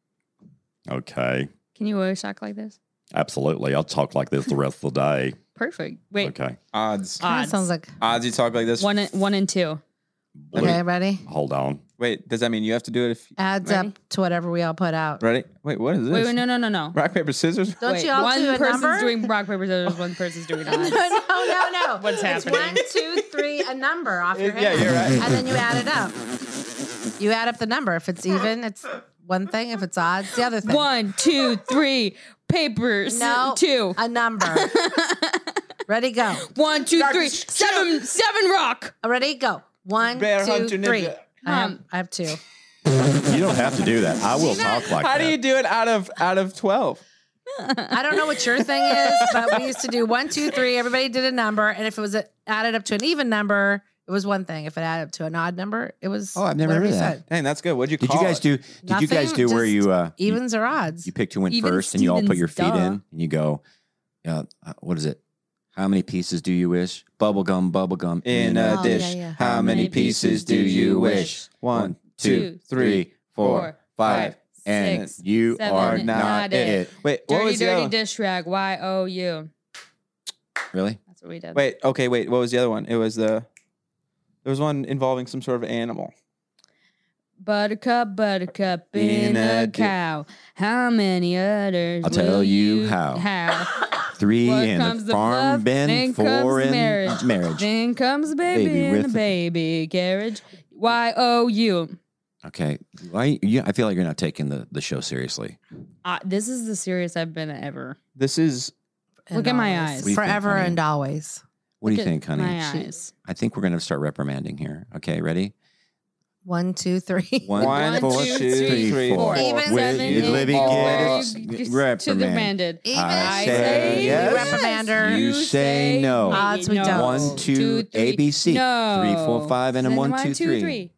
Okay. Can you always talk like this? Absolutely. I'll talk like this the rest of the day. Perfect. Wait. Okay. Odds. Sounds like Odds you talk like this. 1 and 2. okay. Ready? Hold on. Wait, does that mean you have to do it if Adds Ready? up to whatever we all put out. ready? Wait, what is this? Wait, no. Rock, paper, scissors? Don't Wait, you all one do a person's number? doing rock, paper, scissors, one person's doing odds. No. What's It's happening? 1, 2, 3, a number off your Yeah, hand. you're right. And then you add it up. You add up the number. If it's even, it's one thing. If it's odds, the other thing. 1, 2, 3, papers. No. 2. A number. Ready, go. 1, 2, 3, 7 rock. Ready, go. 1, Bear 2, Hunter 3. Ninja. I have 2. You don't have to do that. I will talk like How that. do you do it out of 12? I don't know what your thing is, but we used to do 1, 2, 3. Everybody did a number, and if it was added up to an even number, it was one thing. If it added up to an odd number, it was. Oh, I've never whatever heard you of that. said. Dang, that's good. What'd you Did call you guys it? do? Did you guys Nothing, do where just you evens or odds? you picked who went Even first and you all put your feet Stevens, in and you go, what is it? How many pieces do you wish? Bubblegum In a Oh, dish. yeah, yeah. How many pieces do you wish? 1, 2, 3, 4, 5. and 6, you 7, are not not it. it. Wait, what Dirty, was the other dirty one? dish rag. YOU. Really? That's what we did. Wait, okay, wait. What was the other one? There was one involving some sort of animal. Buttercup in a cow. How many others? I'll tell will you how. How? 3 What in comes the the farm bluff, bin, then 4 comes in marriage. Then comes the baby, Baby in with a the- baby carriage. YOU. Okay. I feel like you're not taking the show seriously. This is the serious I've been ever. This is Look at my eyes. What do you think, Forever honey? and always. What do you Look at think, honey? My eyes. I think we're going to start reprimanding here. Okay, ready? 1, 2, 3. 1, 4, 2, 3, 4. Even With 7, you 8, living all. kids, To the reprimand. remanded. Even I say say yes. reprimander. You say no. Odds we don't. 1, 2, ABC. No. 3, 4, 5, and a Then 1, 2, 3.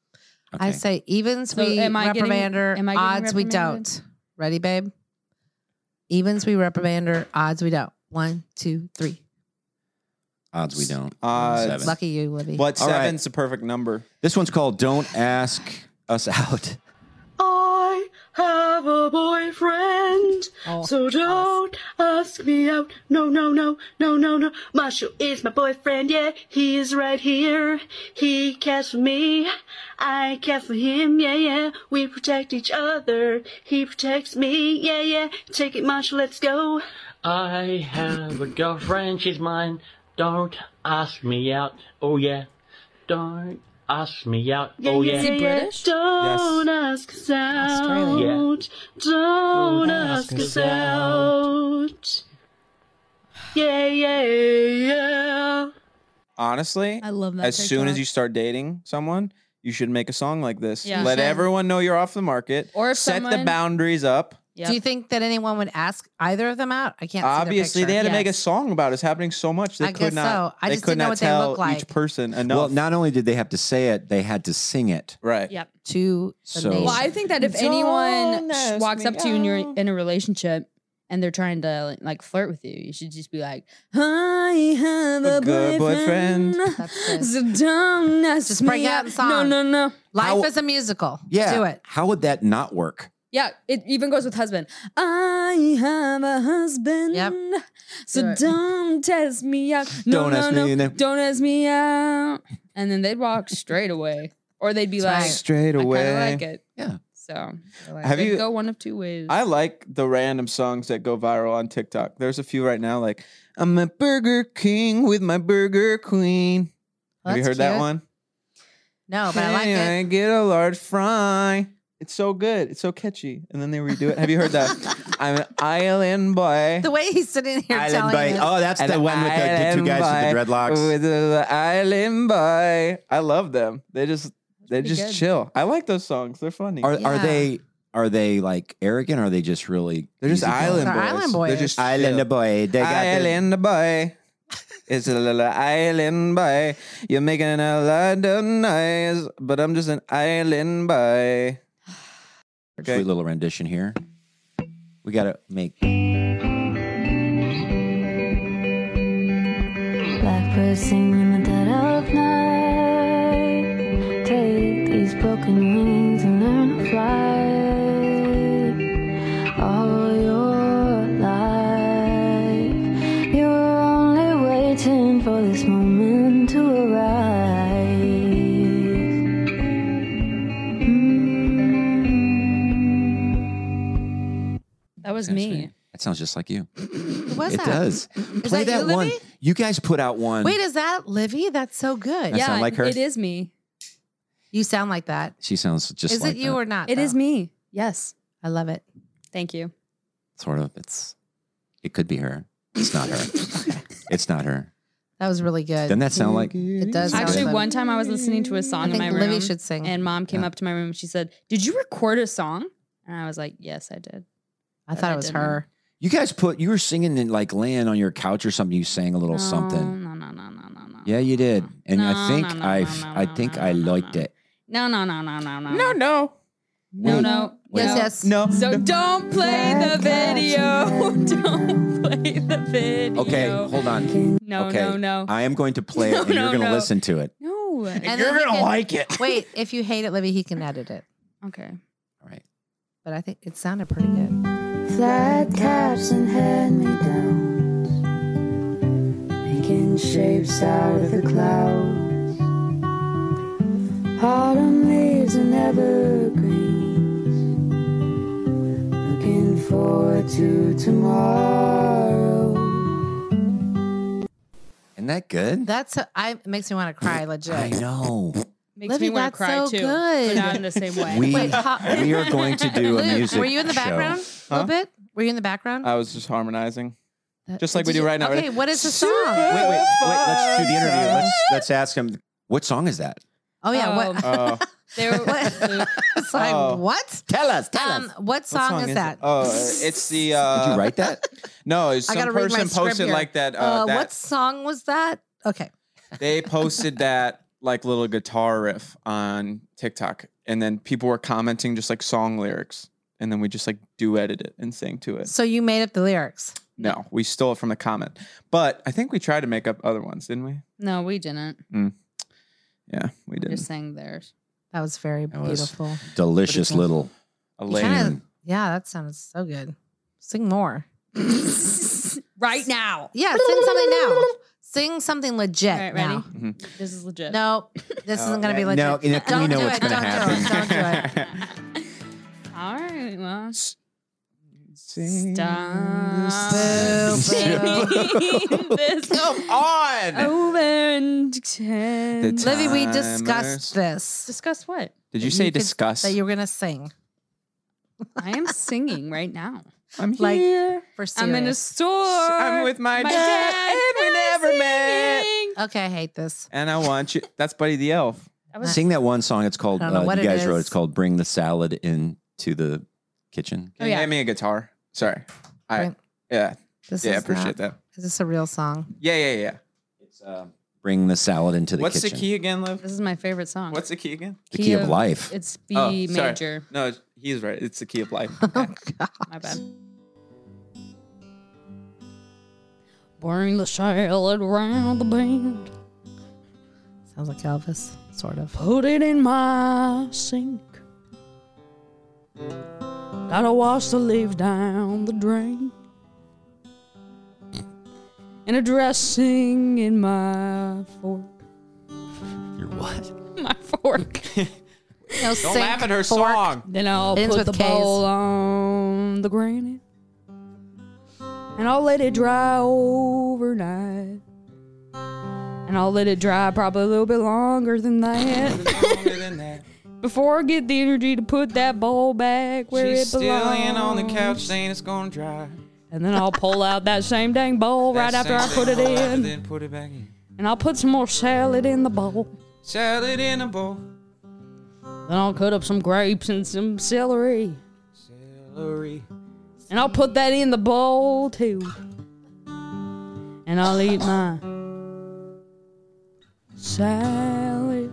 I say evens So we am I getting- reprimander, am I getting odds we reprimanded? don't. Ready, babe? Evens we reprimander, odds we don't. 1, 2, 3. Odds we don't. Odds. 7. Lucky you, Libby. But All right. 7's the perfect number. This one's called Don't Ask Us Out. I have a boyfriend, so don't ask me out. No. Marshall is my boyfriend, yeah, he is right here. He cares for me, I care for him, yeah. We protect each other, he protects me, yeah. Take it, Marshall, let's go. I have a girlfriend, she's mine. Don't ask me out, oh yeah. Don't ask me out, oh yeah. Is he British? Don't ask us out. Australia. Don't ask us out. Yeah. Honestly, I love that. as soon as TikTok. you start dating someone, you should make a song like this. Yeah. Let You should. everyone know you're off the market. Or if set the someone- boundaries up. Do you think that anyone would ask either of them out? I can't Obviously, see they their had to picture. make a song about it. It's happening so much. They I could guess not. so. I they just could didn't know not what they tell look like. each person enough. Well, not only did they have to say it, they had to sing it. Right. Yep. To the So- nation. Well, I think that if Don't anyone ask walks me up to you and you're out. in a relationship and they're trying to like flirt with you, you should just be like, I have a good boyfriend. That's good. So don't ask Just me break out in song. No. Life How- is a musical. Yeah. Do it. How would that not work? Yeah, it even goes with husband. I have a husband. Yep. So Do it. don't test me out. No, Don't no, ask no. me no. Don't ask me out. And then they'd walk straight away. Or they'd be That's like, right. Straight I away. kind of like it. Yeah. So like, Have they'd you- go one of two ways. I like the random songs that go viral on TikTok. There's a few right now, like I'm a Burger King with my Burger Queen. Well, Have you that's heard that cute. one? No, but I like Hey, it. I get a large fry. It's so good. It's so catchy. And then they redo it. Have you heard that? I'm an island boy. The way he's sitting here Island telling Boy. us. Oh, that's the An one with the two island guys with the boy dreadlocks. With the island boy. I love them. They just pretty good. chill. I like those songs. They're funny. Are Yeah. they like arrogant? Or are they just really? They're just easygoing? island They're boys. island They're boys. just Island chill. boy. They got the- Island boy. It's a little island boy. You're making a lot of noise, but I'm just an island boy. Okay. Sweet little rendition here. We got to make... Blackbird sing in the dead of night. Take these broken wings and learn to fly. All your life, you were only waiting for this moment to arise. That was me. That sounds just like you. Who was It that? does. Play that you, one. Livy? You guys put out one. Wait, is that Livy? That's so good. That sound like her? It is me. You sound like that. She sounds just Is like it you that. or not? It is though? me. Yes. I love it. Thank you. Sort of. It could be her. It's not her. It's not her. That was really good. Doesn't that sound like... It does. sound Actually, like- one time I was listening to a song I in think my room. Livy should sing. And Mom came up to my room and she said, "Did you record a song?" And I was like, "Yes, I did." I thought it was didn't. her. You guys you were singing and like laying on your couch or something. You sang a little something. No. Yeah, you did. And No, I think no, no, I no, think I liked it. No. No. No. Yes. No. So don't play the video. Don't play the video. Okay, hold on. No, okay. no. I am going to play it No, and you're no, going to no. listen to it. No. And You're then he gonna can- like it. Wait, if you hate it, Livy, he can edit it. Okay. All right. But I think it sounded pretty good. Flat caps and hand-me-downs, making shapes out of the clouds. Autumn leaves and evergreens, looking forward to tomorrow. Isn't that good? It makes me want to cry, legit. I know. Makes Livy, me want to that's cry so too. good. But not in the same way. We Wait, we are going to do a Luke, music were you in the show. background a little bit? Were you in the background? I was just harmonizing. Just like Did we do you- right now. Okay, Ready? what is the song? Wait. Let's do the interview. Let's ask him. What song is that? Oh yeah, what? Oh. They were, It's like Oh. what? Tell us. What song is that? Oh, it's the. Did you write that? No, I some gotta read my person script posted here. like that. What song was that? Okay. They posted that like little guitar riff on TikTok, and then people were commenting just like song lyrics, and then we just like duetted it and sang to it. So you made up the lyrics. No, we stole it from the comment, but I think we tried to make up other ones, didn't we? no, we didn't. Yeah, we did. Just sang theirs. That was very That was beautiful. delicious little. A You lane. kinda- yeah, that sounded so good. Sing more. Right now. Yeah, sing something now. Sing something legit. All right, ready? now. This is legit. No, this isn't going to be legit. No, we Don't know do what's it. gonna Don't happen. do it. Don't do it. All right, well. Sing Stop Boo, singing this Come on. over and The Livy, we Timers. discussed this. Discuss what? Did you say could- discuss? That you were going to sing. I am singing right now. I'm Like, here. For I'm in a serious. store. I'm with my dad, and we never met. Okay, I hate this. And I want you. That's Buddy the Elf. Sing that one song. It's called. I don't know what you it guys wrote. is. It's called "Bring the Salad Into the Kitchen." Can you hand me a guitar? Sorry. Bring- Yeah. This Yeah, I is appreciate not- that. Is this a real song? Yeah. It's "Bring the Salad Into the What's Kitchen." the key again, Liv? This is my favorite song. What's the key again? The key of life. It's B Oh, sorry. major. No, he's right. It's the key of life. Oh, My bad. Bring the salad around the bend. Sounds like Elvis, sort of. Put it in my sink. Gotta wash the leaves down the drain. And a dressing in my fork. Your what? My fork. No, Don't laugh at her song. Then I'll Ends put the with K's. bowl on the granite. And I'll let it dry overnight. And I'll let it dry probably a little bit longer than that. Longer than that. Before I get the energy to put that bowl back where She's it still belongs. laying on the couch saying it's gonna dry. And then I'll pull out that same dang bowl right after I put it in. Then put it back in. And I'll put some more salad in the bowl. Salad in a bowl. Then I'll cut up some grapes and some celery. Celery. And I'll put that in the bowl too. And I'll eat my salad.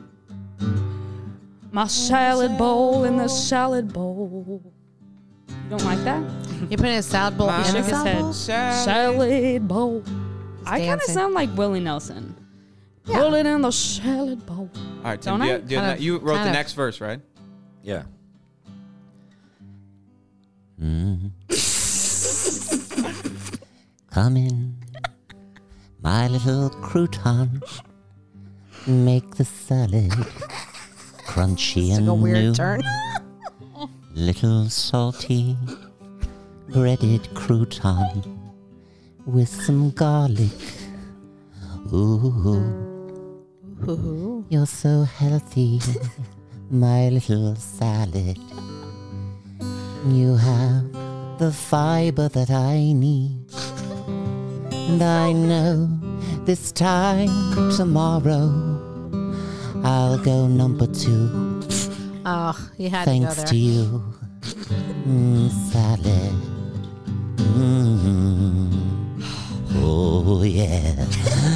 My salad bowl in the salad bowl. Don't like that? You put in a salad bowl. He and shook a his salad head. bowl? Salad bowl. I kind of dancing. sound like Willie Nelson. Pull it in the salad bowl. All right, Tim, Don't I? you wrote kind the of. next verse, right? Yeah. Come in, my little crouton. Make the salad crunchy It's and like a weird new. turn. Little salty breaded crouton with some garlic. Ooh, you're so healthy, my little salad. You have the fiber that I need. And I know this time tomorrow I'll go number 2. Oh, you had Thanks to go to there. you, salad. Oh yeah.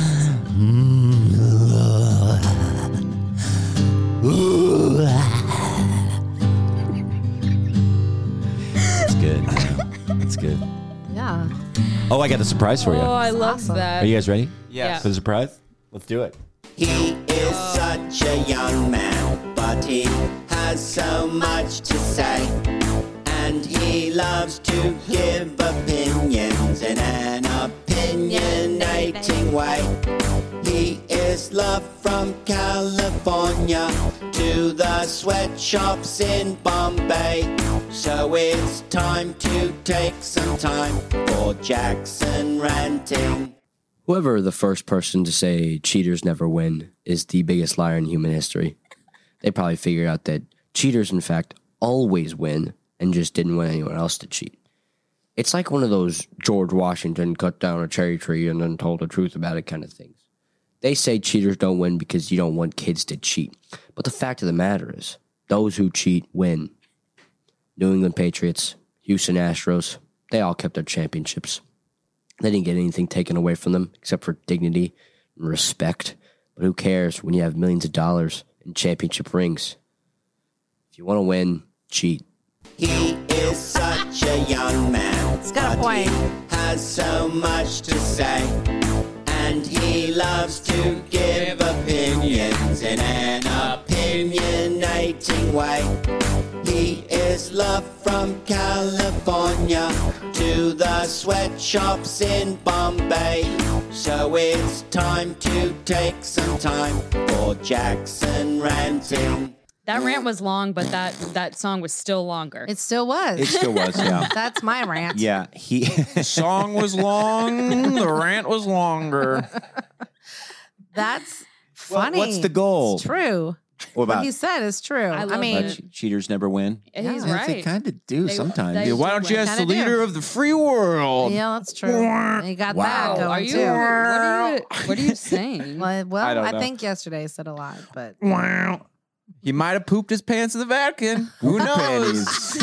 It's good. It's good. Yeah. Oh, I got a surprise for you. Oh, I love awesome. that. Are you guys ready? Yes. For the surprise? Let's do it. He is such a young man, but he has so much to say. And he loves to give opinions in an opinionating way. He is loved from California to the sweatshops in Bombay. So it's time to take some time for Jackson ranting. Whoever the first person to say cheaters never win is the biggest liar in human history. They probably figured out that cheaters, in fact, always win and just didn't want anyone else to cheat. It's like one of those George Washington cut down a cherry tree and then told the truth about it kind of things. They say cheaters don't win because you don't want kids to cheat. But the fact of the matter is, those who cheat win. New England Patriots, Houston Astros, they all kept their championships. They didn't get anything taken away from them except for dignity and respect. But who cares when you have millions of dollars and championship rings? If you want to win, cheat. He is such a young man, got a but point. he has so much to say. And he loves to give opinions in an opinionating way. He is loved from California to the sweatshops in Bombay. So it's time to take some time for Jackson ranting. That rant was long, but that song was still longer. It still was. It still was, yeah. That's my rant. Yeah, The song was long. The rant was longer. That's Well, funny. what's the goal? It's true. What about he said is true. I love mean, it. cheaters never win? He's Yeah. right. They kind of do sometimes. they- Yeah, why don't you ask the Kinda do. leader of the free world? yeah, that's true. You got Wow. that going Are you? too. What are you saying? Well, I don't know. think yesterday said a lot, but He might have pooped his pants in the Vatican. Who knows?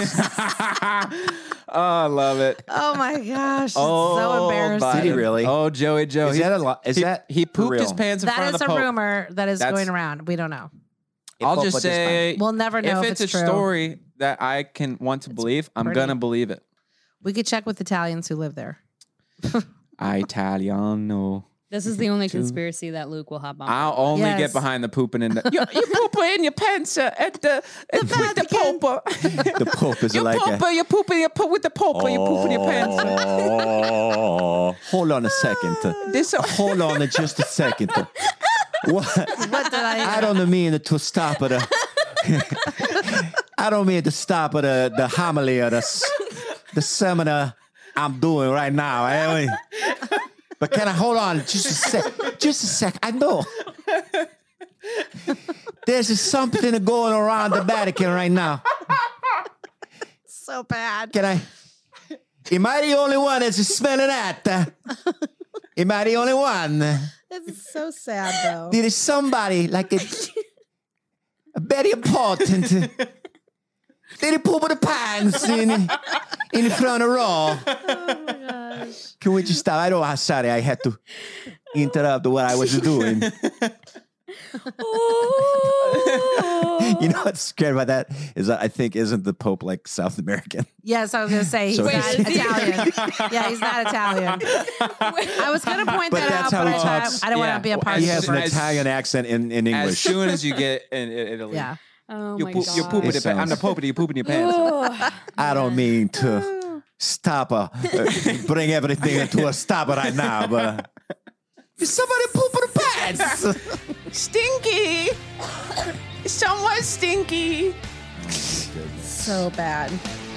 Oh, I love it. oh my gosh, it's Oh, so embarrassing. Did he really? Oh, Joey Joe. Is that a lot? Is that he for pooped his real? pants in That front is of the a Pope. rumor that is That's- going around. We don't know. I'll Pope just put this say, We'll never know if it's a true. story that I can want to believe, I'm pretty. gonna believe it. We could check with Italians who live there. Italiano. This is the only conspiracy that Luke will hop on. I'll only Yes. get behind the pooping in the. You poop in your pants with the Pope. The Pope is like a... You poop with the Pope. You poop in your pants. Oh, hold on a second. Hold on just a second. What? What did I don't mean to stop at I don't mean to stop at the homily or the seminar I'm doing right now. But can I hold on just a sec? Just a sec. I know. There's something going around the Vatican right now. So bad. Can I? Am I the only one that's smelling that? Am I the only one? It's so sad though. There is somebody like a very important. They poop the pants in the front row. Oh my gosh. Can we just stop? I don't. Sorry, I had to interrupt what I was doing. You know what's great about that is that I think isn't the Pope like South American? Yes, I was going to say he's So not he's- Italian. Yeah, he's not Italian. I was going to point But that that's out, how but he talks. I don't want to be a part He of has it. an Italian accent in As English. soon as you get in Italy. Yeah. Oh You my poop, god. you poop in It your pants. I'm the sounds- Pope, and you poop in your pants. I don't mean to bring everything into a stop right now, but somebody poop in the pants. Stinky. Somewhat stinky. So bad.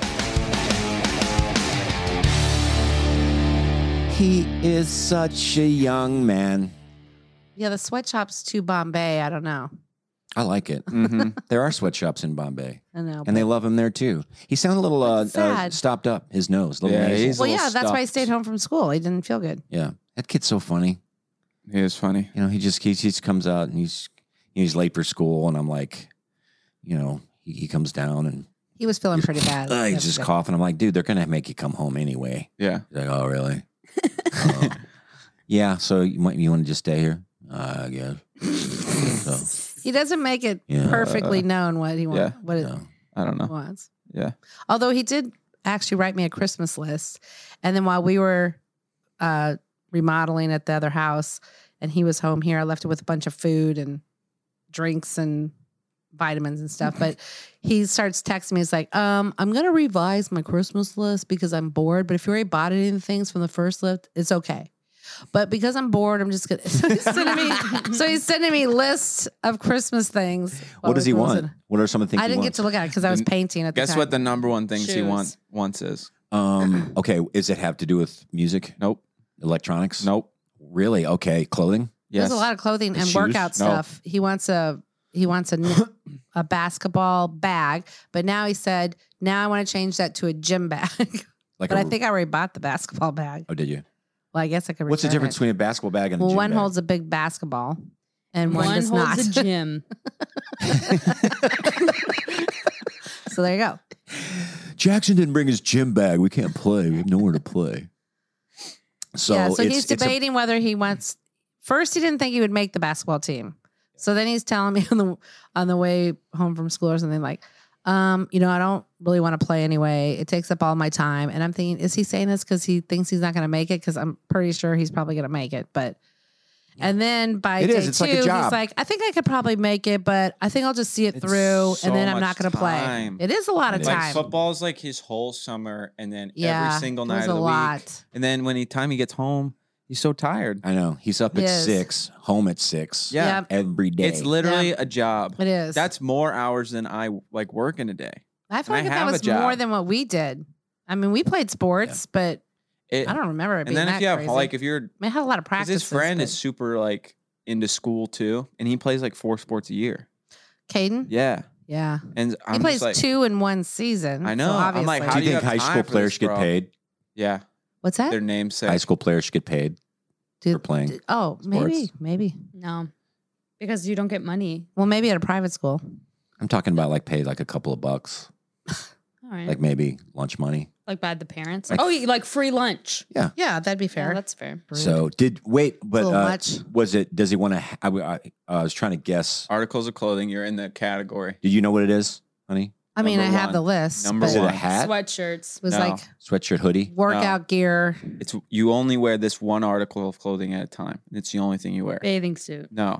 He is such a young man. Yeah, the sweatshops to Bombay. I don't know. I like it. There are sweatshops in Bombay. I know. And they love him there too. He sounded a little sad. stopped up, his nose. A little Yeah, nasal. he's a Well, little yeah, that's why he stuffed. stayed home from school. He didn't feel good. Yeah. That kid's so funny. He is funny. You know, he just comes out and he's late for school, and I'm like, you know, he comes down and He was feeling pretty bad. he's just yesterday. coughing. I'm like, dude, they're gonna make you come home anyway. Yeah. He's like, oh, really? Yeah. So you want to just stay here? I guess. So, He doesn't make it Yeah. perfectly known what he wants. Yeah. What it I don't know. wants. Yeah. Although he did actually write me a Christmas list, and then while we were remodeling at the other house, and he was home here, I left it with a bunch of food and drinks and vitamins and stuff. But he starts texting me. He's like, I'm gonna revise my Christmas list because I'm bored. But if you already bought any of the things from the first list, it's okay. But because I'm bored, I'm just gonna. So he's sending me lists of Christmas things. what does he While we're want? closing. What are some of the things I he didn't get wants? to look at it because I was painting at the Guess time. what the number one things he Shoes. wants is? Okay, does it have to do with music? Nope. Electronics? Nope. Really? Okay, clothing? There's a lot of clothing and Shoes? workout No. stuff. He wants a basketball bag, but now he said, now I want to change that to a gym bag. Like but a- I think I already bought the basketball bag. Oh, did you? Well, I guess I could. What's the return difference it. between a basketball bag and a Well, gym one bag? holds a big basketball, and one, One does holds not. a gym. So there you go. Jackson didn't bring his gym bag. We can't play. We have nowhere to play. So, yeah, so it's, he's it's a- debating whether he wants. First, he didn't think he would make the basketball team. So then he's telling me on the way home from school or something like, I don't really want to play anyway. It takes up all my time. And I'm thinking, is he saying this because he thinks he's not going to make it? Because I'm pretty sure he's probably going to make it. But and then by It day is. It's 2, like a job. he's like, I think I could probably make it, but I think I'll just see it through, so and then I'm not much going to play. time. It is a lot of Like time. football is like his whole summer, and then Yeah, every single it night was of the a week. lot. And then when time he gets home, he's so tired. I know. He's up at Yes. 6, home at 6. Yeah. Yep. Every day. It's literally a job. It is. That's more hours than I like work in a day. I feel And like I that have a was job. more than what we did. I mean, we played sports, but It- I don't remember it being And then that if you have crazy. like if you're I mean, I had a lot of 'cause practice. his friend is super like into school too, and he plays like 4 sports a year. Caden. Yeah. Yeah. And I'm He plays just like, 2 in one season. I know. So I'm like, obviously. how Do you think have high time school for players this, should get bro? paid? Yeah. What's that? Their namesake. High school players should get paid for playing. Oh, maybe. No, because you don't get money. Well, maybe at a private school. I'm talking about like paid like a couple of bucks, All right. like maybe lunch money. Like by the parents. Like- Like free lunch. Yeah. Yeah, that'd be fair. Yeah, that's fair. So but little much. was it? Does he want to? I was trying to guess. Articles of clothing, you're in that category. Do you know what it is, honey? I mean, I Number have one. the list. Number but Is it a one. hat, Sweatshirts. It was No. like sweatshirt, hoodie? workout gear. It's you only wear this one article of clothing at a time. It's the only thing you wear. Bathing suit. No.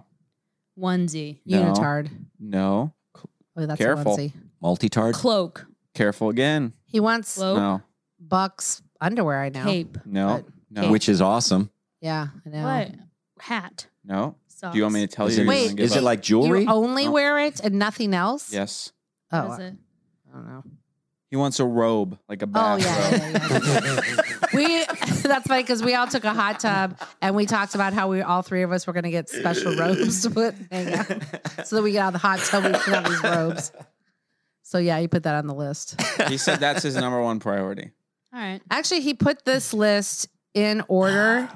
Onesie. No. Unitard. No. Oh, that's Careful. a onesie. Multi-tard? Cloak. Careful again. He wants Cloak. No. Bucks underwear. I know. Cape. No. No. Which is awesome. Yeah, I know. What? Hat. No. Socks. Do you want me to tell Is you? it- or Wait, you wanna give is it up? like jewelry? You only No. wear it and nothing else? Yes. Oh, What is it? I don't know. He wants a robe, like a Oh bath yeah, robe. we that's funny because we all took a hot tub and we talked about how we all 3 of us were going to get special robes to put hang out. So that we get out of the hot tub, we put on these robes. So yeah, he put that on the list. He said that's his number one priority. All right. Actually, he put this list in order,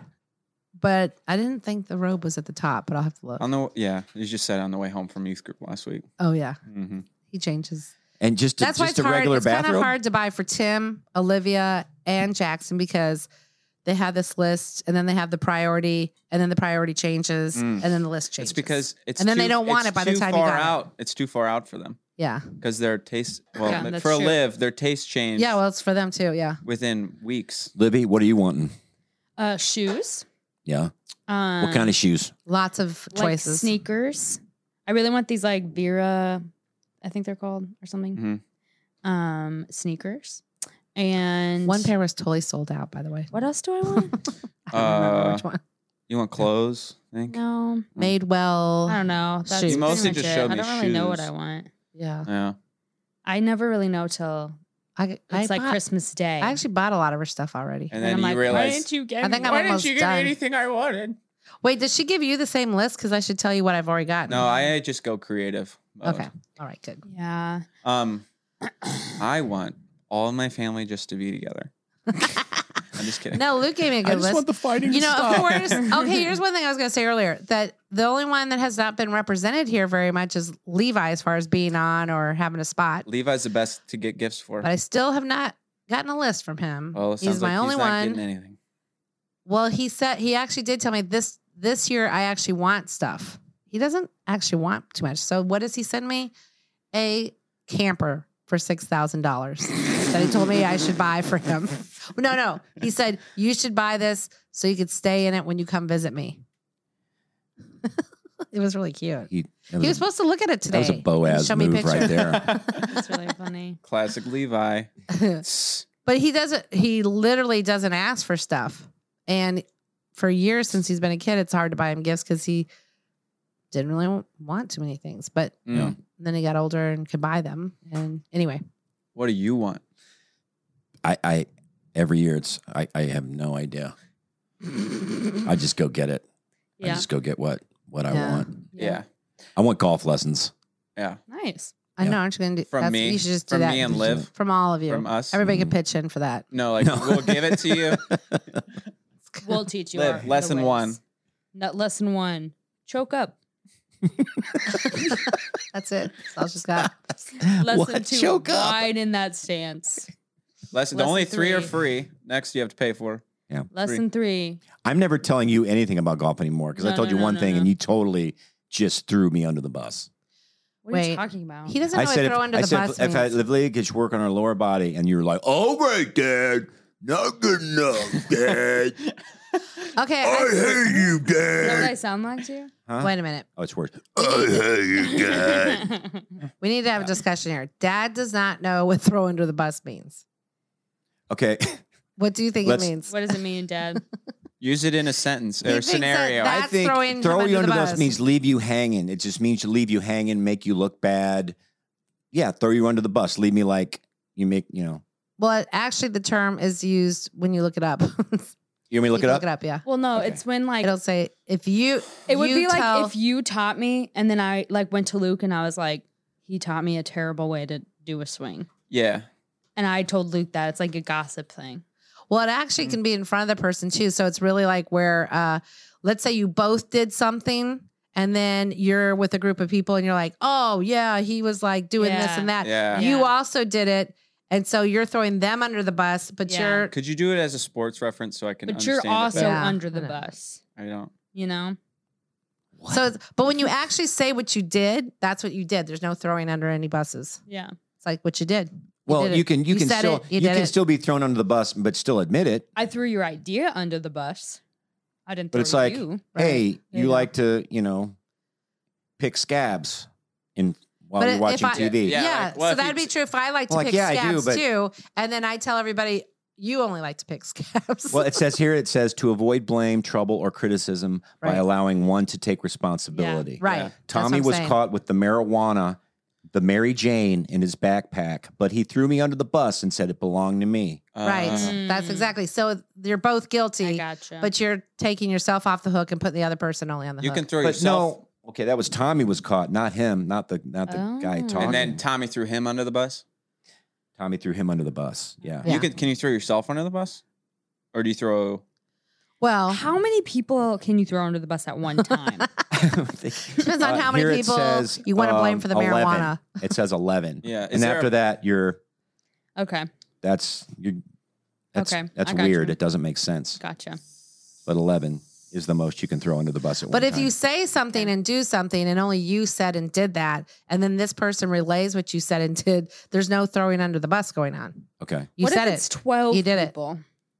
but I didn't think the robe was at the top. But I'll have to look. You just said on the way home from youth group last week. Oh yeah, Mm-hmm. he changes. And just That's why just it's a hard. regular It's kind of bathrobe? hard to buy for Tim, Olivia, and Jackson because they have this list, and then they have the priority, and then the priority changes, and then the list changes. It's because and then they don't want it by the time you got it. It's too far out for them. Yeah. Because their taste, that's for true. Liv, their taste changed. Yeah, well, it's for them too. Yeah. Within weeks. Libby, what are you wanting? Shoes. Yeah. What kind of shoes? Lots of Like choices. sneakers. I really want these like Vera, I think they're called or something. Sneakers. And one pair was totally sold out, by the way. What else do I want? I don't remember which one. You want clothes? I think. No. Madewell. I don't know. That's shoes. You mostly pretty much just it. showed I me don't really know what shoes. I want. Yeah. Yeah. I never really know till it's like Christmas Day. I actually bought a lot of her stuff already. And then I'm you like, realize, why didn't you get I think me? I'm why didn't almost you give me done. anything I wanted? Wait, did she give you the same list? Because I should tell you what I've already gotten. No, I just go creative. Okay. All right, good. Yeah. I want all of my family just to be together. I'm just kidding. No, Luke gave me a good list. the fighting You know, of course. Okay, here's one thing I was going to say earlier, that the only one that has not been represented here very much is Levi as far as being on or having a spot. Levi's the best to get gifts for. But I still have not gotten a list from him. Well, it sounds He's my like only he's not one. getting anything. Well, he actually did tell me this year I actually want stuff. He doesn't actually want too much. So what does he send me? A camper for $6,000 that he told me I should buy for him. No. He said, you should buy this so you could stay in it when you come visit me. It was really cute. He was supposed to look at it today. That was a Boaz Show me move picture. right there. That's really funny. Classic Levi. But he literally doesn't ask for stuff. And for years since he's been a kid, it's hard to buy him gifts because he didn't really want too many things. But then he got older and could buy them. And anyway. What do you want? I every year I have no idea. I just go get it. I Yeah. just go get what I want. Yeah. I want golf lessons. Yeah. Nice. I know, aren't you going to do From me? You should just do From that. me and Liv? From all of you. From us? Everybody can pitch in for that. No, we'll give it to you. We'll teach you. Liv, the lesson ways. 1. Not lesson 1. Choke up. That's it. That's all she's got. Lesson 2. Choke up. Widen that stance. The only 3 are 3. free. Next, you have to pay for. Yeah. Lesson 3. I'm never telling you anything about golf anymore because I No, told no, you no, one no, thing no. and you totally just threw me under the bus. What are you Wait. talking about? He doesn't know what throw under the bus if means. if Leah gets work on her lower body and you're like, all right, Dad, not good enough, Dad. Okay. I hate you, Is that what I Dad. sound like to you? Huh? Wait a minute. Oh, it's worse. I hate you, Dad. We need to have a discussion here. Dad does not know what throw under the bus means. Okay. What do you think Let's- it means? What does it mean, Dad? Use it in a sentence He or thinks that scenario. that's I think throwing throw him you under under the the bus bus. means leave you hanging. It just means to leave you hanging, make you look bad. Yeah, throw you under the bus. Leave me like you make, Well, actually, the term is used when you look it up. You want me to look You it up? Look it up, yeah. Well, no, it's when like It'll say if you. it would you be tell- like if you taught me and then I like went to Luke and I was like, he taught me a terrible way to do a swing. Yeah. And I told Luke that it's like a gossip thing. Well, it actually can be in front of the person too. So it's really like where, let's say you both did something and then you're with a group of people and you're like, oh, yeah, he was like doing this Yeah. and that. Yeah. You also did it. And so you're throwing them under the bus, but Yeah. you're. Could you do it as a sports reference so I can But understand you're it also better? Yeah. under the I know. bus, I don't. you know? So, but when you actually say what you did, that's what you did. There's no throwing under any buses. Yeah. It's like what you did. Well, did it. you can said still it. you did can it. still be thrown under the bus, but still admit it. I threw your idea under the bus. I didn't But throw it's like, you. hey, There you you go. like to, pick scabs while you're if watching I- TV. Yeah, like, well, so if that'd you be true if I like to Well, like, pick yeah, I do, scabs but- too, and then I tell everybody you only like to pick scabs. Well, it says to avoid blame, trouble, or criticism by Right. allowing one to take responsibility. right. Yeah. That's Tommy what I'm was saying. caught with the marijuana, the Mary Jane, in his backpack, but he threw me under the bus and said it belonged to me. Right. That's exactly. So you're both I guilty, gotcha. but you're taking yourself off the hook and putting the other person only on the You hook. can throw But yourself. no, okay, that was Tommy was caught, not him, not the guy Oh. talking. And then Tommy threw him under the bus. Tommy threw him under the bus. Yeah. Yeah. Can you throw yourself under the bus, or do you throw? Well, How many people can you throw under the bus at one time? depends on how many Here it people says, you want to blame for the 11. marijuana. It says 11. Yeah. Is And there after a- that, Okay. you That's Okay, that's I got weird. you. It doesn't make sense. Gotcha. But 11 is the most you can throw under the bus at one But if time. you say something and do something and only you said and did that, and then this person relays what you said and did, there's no throwing under the bus going on. Okay. You What said if it. it's 12 You did people?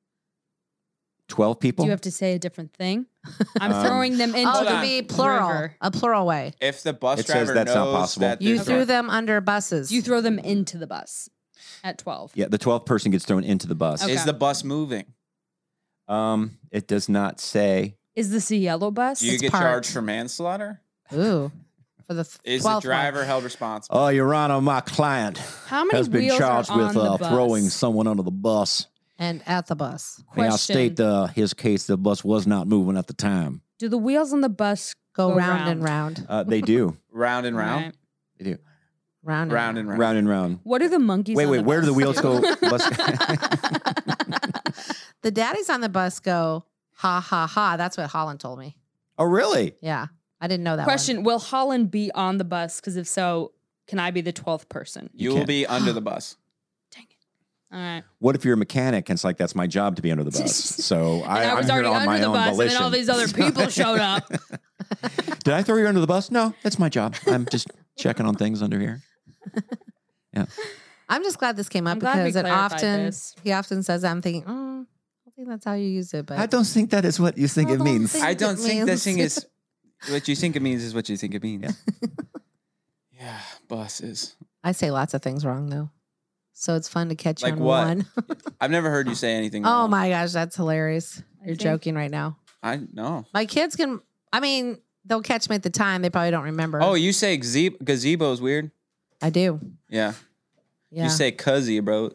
12 people? Do you have to say a different thing? I'm throwing them into Oh, the to be plural, river. a plural way. If the bus It says driver that's not knows possible. that You there's threw a- them under buses. You throw them into the bus at 12. Yeah, the 12th person gets thrown into the bus. Okay. Is the bus moving? It does not say. Is this a yellow bus? Do you get charged for manslaughter? Ooh. For the Is the 12th driver held responsible? Oh, Your Honor, my client How many has been wheels charged are with on the bus? throwing someone under the bus. And at the bus. May I Question. state his case, the bus was not moving at the time. Do the wheels on the bus Go round and round. They do. Round and round? Right. They do. Round Round and round. Round and round. What do the monkeys Wait, on the where do the bus wheels go? Bus- The daddies on the bus go, ha, ha, ha. That's what Holland told me. Oh, really? Yeah. I didn't know that Question, will Holland be on the bus? Because if so, can I be the 12th person? You will can't. be under the bus. All right. What if you're a mechanic and it's like, that's my job to be under the bus? So And I was I'm here already on my under the own bus, and volition. then all these other people showed up. Did I throw you under the bus? No, that's my job. I'm just checking on things under here. Yeah. I'm just glad this came up I'm glad we because clarified this. he often says that. I'm thinking, I don't think that's how you use it. But I don't think that is what you think it means. I don't think the means. thing is what you think it means is what you think it means. Yeah, buses. I say lots of things wrong though, so it's fun to catch Like on what? one. I've never heard you say anything Oh wrong. my gosh, that's hilarious! You're think- joking right now. I know. My kids can. I mean, they'll catch me at the time. They probably don't remember. Oh, you say gazebo is weird? I do. Yeah. Yeah, You say gazebos.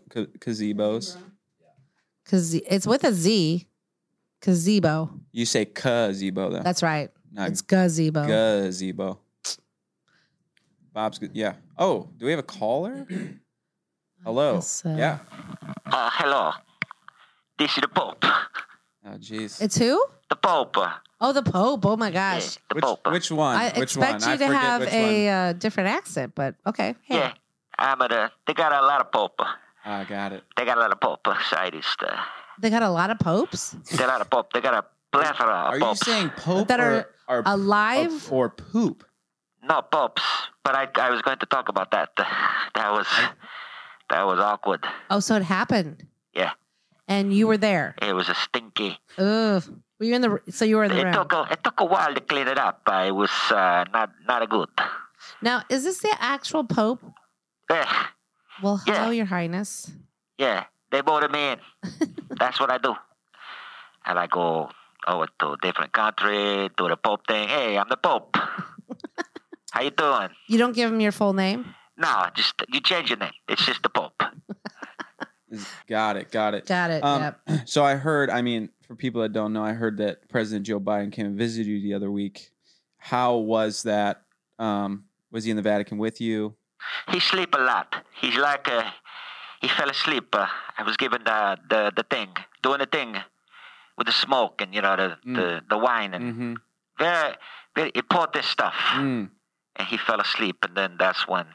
because it's with a Z. Gazebo. You say gazebo though. That's right. Not It's gazebo. gazebo. Bob's good. Yeah. Oh, do we have a caller? Hello. guess, Yeah. Hello. This is the Pope. Oh, jeez. It's who? The Pope. Oh, the Pope. Oh my gosh. The Pope. Which one? I Which expect one? you to forget have which a different accent, but okay. Hey. Yeah. They got a lot of Pope. I got it. They got a lot of Pope scientists. They got a lot of popes They got a lot of Pope. They got a plethora of Are you popes. saying pope that are or alive. or poop? No popes. But I was going to talk about that. That was awkward. Oh, so it happened, Yeah. and you were there. It was a stinky. Ugh. Were you in the? So you were in the It room. took a while to clean it up. It was not a good. Now, is this the actual Pope? Yeah. Well, hello, Yeah. Your Highness. Yeah, they voted me in. That's what I do. And I go over to a different country, do the Pope thing. Hey, I'm the Pope. How you doing? You don't give him your full name. No, just you change your name. It's just the Pope. Got it. Got it. Yep. So I heard, I mean, for people that don't know, I heard that President Joe Biden came and visited you the other week. How was that? Was he in the Vatican with you? He sleep a lot. He's like he fell asleep. I was given the thing, doing the thing with the smoke and the wine and very very important stuff. And he fell asleep, and then that's when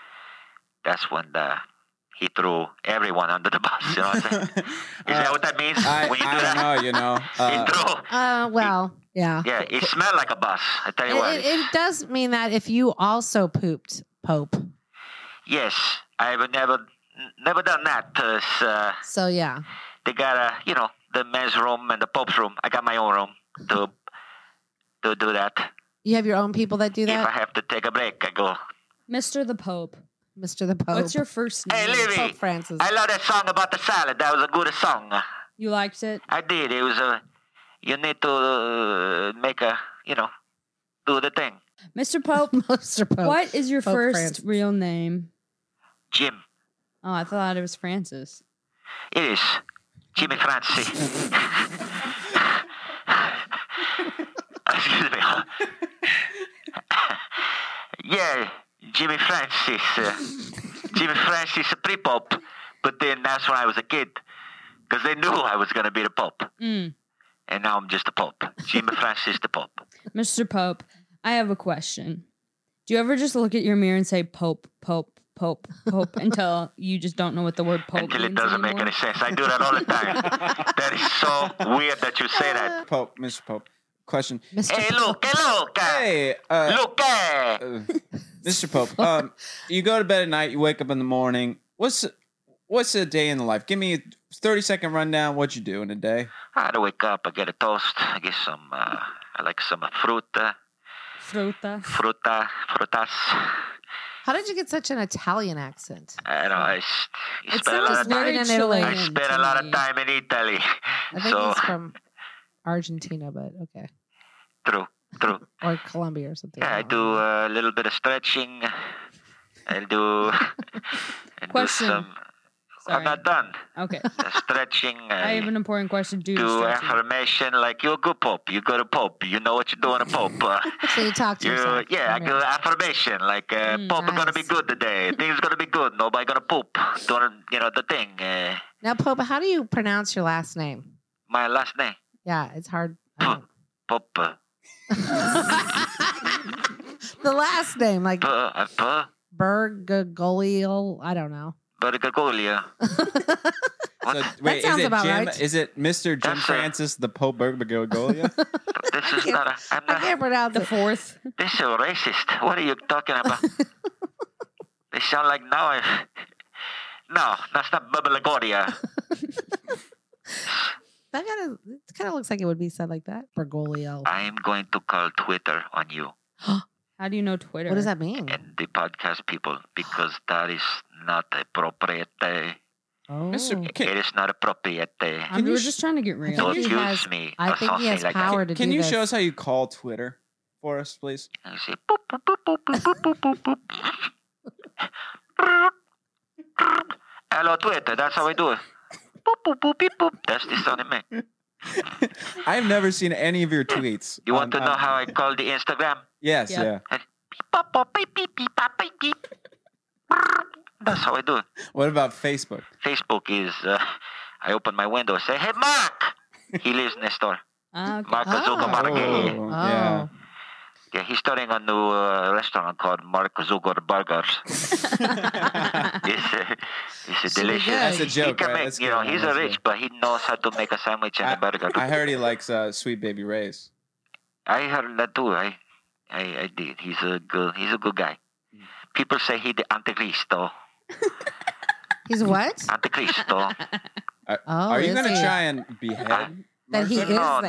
he threw everyone under the bus. You know what I'm saying? Is that what that means? When you do I don't know, he threw. Well, yeah. Yeah, it smelled like a bus. I tell you what. It does mean that if you also pooped, Pope. Yes, I've never done that. So yeah. They got the men's room and the Pope's room. I got my own room to do that. You have your own people that do If I that, have to take a break, I go. Mr. the Pope. Mr. the Pope. What's your first name? Hey, Livy. Pope Francis. I love that song about the salad. That was a good song. You liked it? I did. It was you need to make do the thing. Mr. Pope. Mr. Pope. What is your Pope first Francis. real name? Jim. Oh, I thought it was Francis. It is. Jimmy Francis. Excuse me. Yeah, Jimmy Francis. Jimmy Francis, pre-Pope. But then that's when I was a kid. Because they knew I was going to be the Pope. Mm. And now I'm just the Pope. Jimmy Francis, the Pope. Mr. Pope, I have a question. Do you ever just look at your mirror and say Pope, Pope, Pope until you just don't know what the word Pope Until means it doesn't make anymore. any sense. I do that all the time. That is so weird that you say that. Pope, Mr. Pope. Question. Hey, Luke. Hey, Luke. Mr. Pope. You go to bed at night. You wake up in the morning. What's a day in the life? Give me a 30-second rundown. What you do in a day? I wake up. I get a toast. I get some. I like some fruta. Frutas. How did you get such an Italian accent? I know. I It spent a lot sounds of time. very Chilean I spent to a lot me. of time in Italy. I think So he's from Argentina, but okay. true. Or Colombia or something. Yeah, I do a little bit of stretching. I do Question. some. I'm not done. Okay. Stretching. I have an important question. Do stretching. Affirmation like you're a good Pope. You go to Pope. You know what you're doing, a Pope. So you talk to yourself. Yeah, I do affirmation like Pope are gonna be good today. Things gonna be good. Nobody gonna poop. Doing the thing. Now, Pope, how do you pronounce your last name? My last name. Yeah, it's hard. Pope. The last name, like Bergoglio. I don't know. Bergoglio. Wait, sounds is it about Jim? right. Is it Mr. Jim Francis, the Pope Bergoglio? This is not. I'm I not. can't pronounce The it. fourth. This is racist. What are you talking about? They sound like now. No, that's not Bergoglio. That it kind of looks like it would be said like that. Bergoglio. I am going to call Twitter on you. How do you know Twitter? What does that mean? And the podcast people, because that is not appropriate. Oh. It is not appropriate. We were just trying to get real. Don't he use has- me. I or think he has something like power that. to Can do you this. show us how you call Twitter for us, please? You say, boop, boop, boop, boop, boop, boop, boop, boop. Hello, Twitter. That's how I do it. Boop, boop, boop, beep, boop. That's the sound it makes. I've never seen any of your tweets. You want to know how I call the Instagram? Yes, yeah. That's how I do it. What about Facebook? Facebook is, I open my window and say, hey, Mark! He lives next door. Okay. Mark Zuckerberg. Oh, yeah. Yeah, he's starting a new restaurant called Mark Zuckerberg Burgers. It's delicious. That's a joke, He can right? make, That's you know, good. he's That's rich, but he knows how to make a sandwich and a burger. I heard he likes Sweet Baby Ray's. I heard that too. I did. He's a good guy. People say he's the Anticristo. He's what? Anticristo. Are you is going to he? try and behead? That he is the No,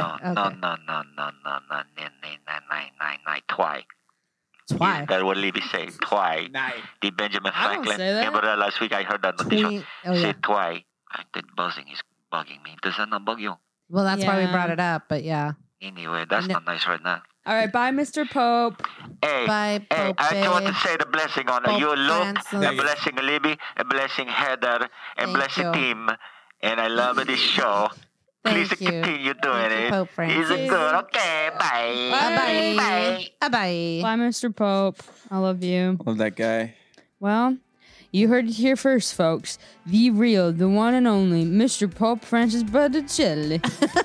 Twy. Twy. That what Libby say. Twy. The Benjamin I don't Franklin. say that. Remember that last week I heard that on the show? Twee- oh, yeah. Say Twy. That buzzing is bugging me. Does that not bug you? Well, that's why we Yeah. brought it up, but yeah. Anyway, that's not nice right now. All right, bye, Mr. Pope. Hey, Bye, hey, Pope. I just want to say the blessing on Pope you, Luke, Francis. a blessing Libby, a blessing Heather, and Thank blessing you. team. And I love this show. Please Thank you. continue doing Thank you, it. Pope It's Francis. good. Okay, bye. Bye-bye. Bye. Bye-bye. Bye, Mr. Pope. I love you. Love that guy. Well, you heard it here first, folks. The real, the one and only Mr. Pope Francis Botticelli.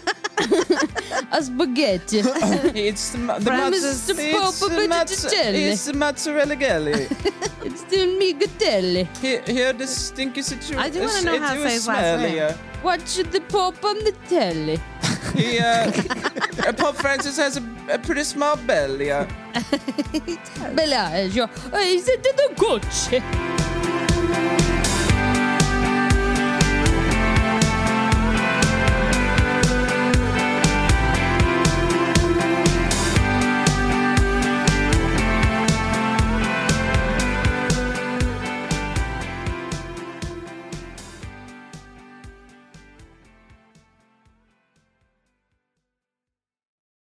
A spaghetti. It's the From Mr. Pope Botticelli. It's the mozzarella gelli. It's the migatelli. Here, the stinky situation. I do wanna know how to say his last name. Watch the Pope on the telly. He, Pope Francis has a pretty small belly. Bellagio. He said the coach.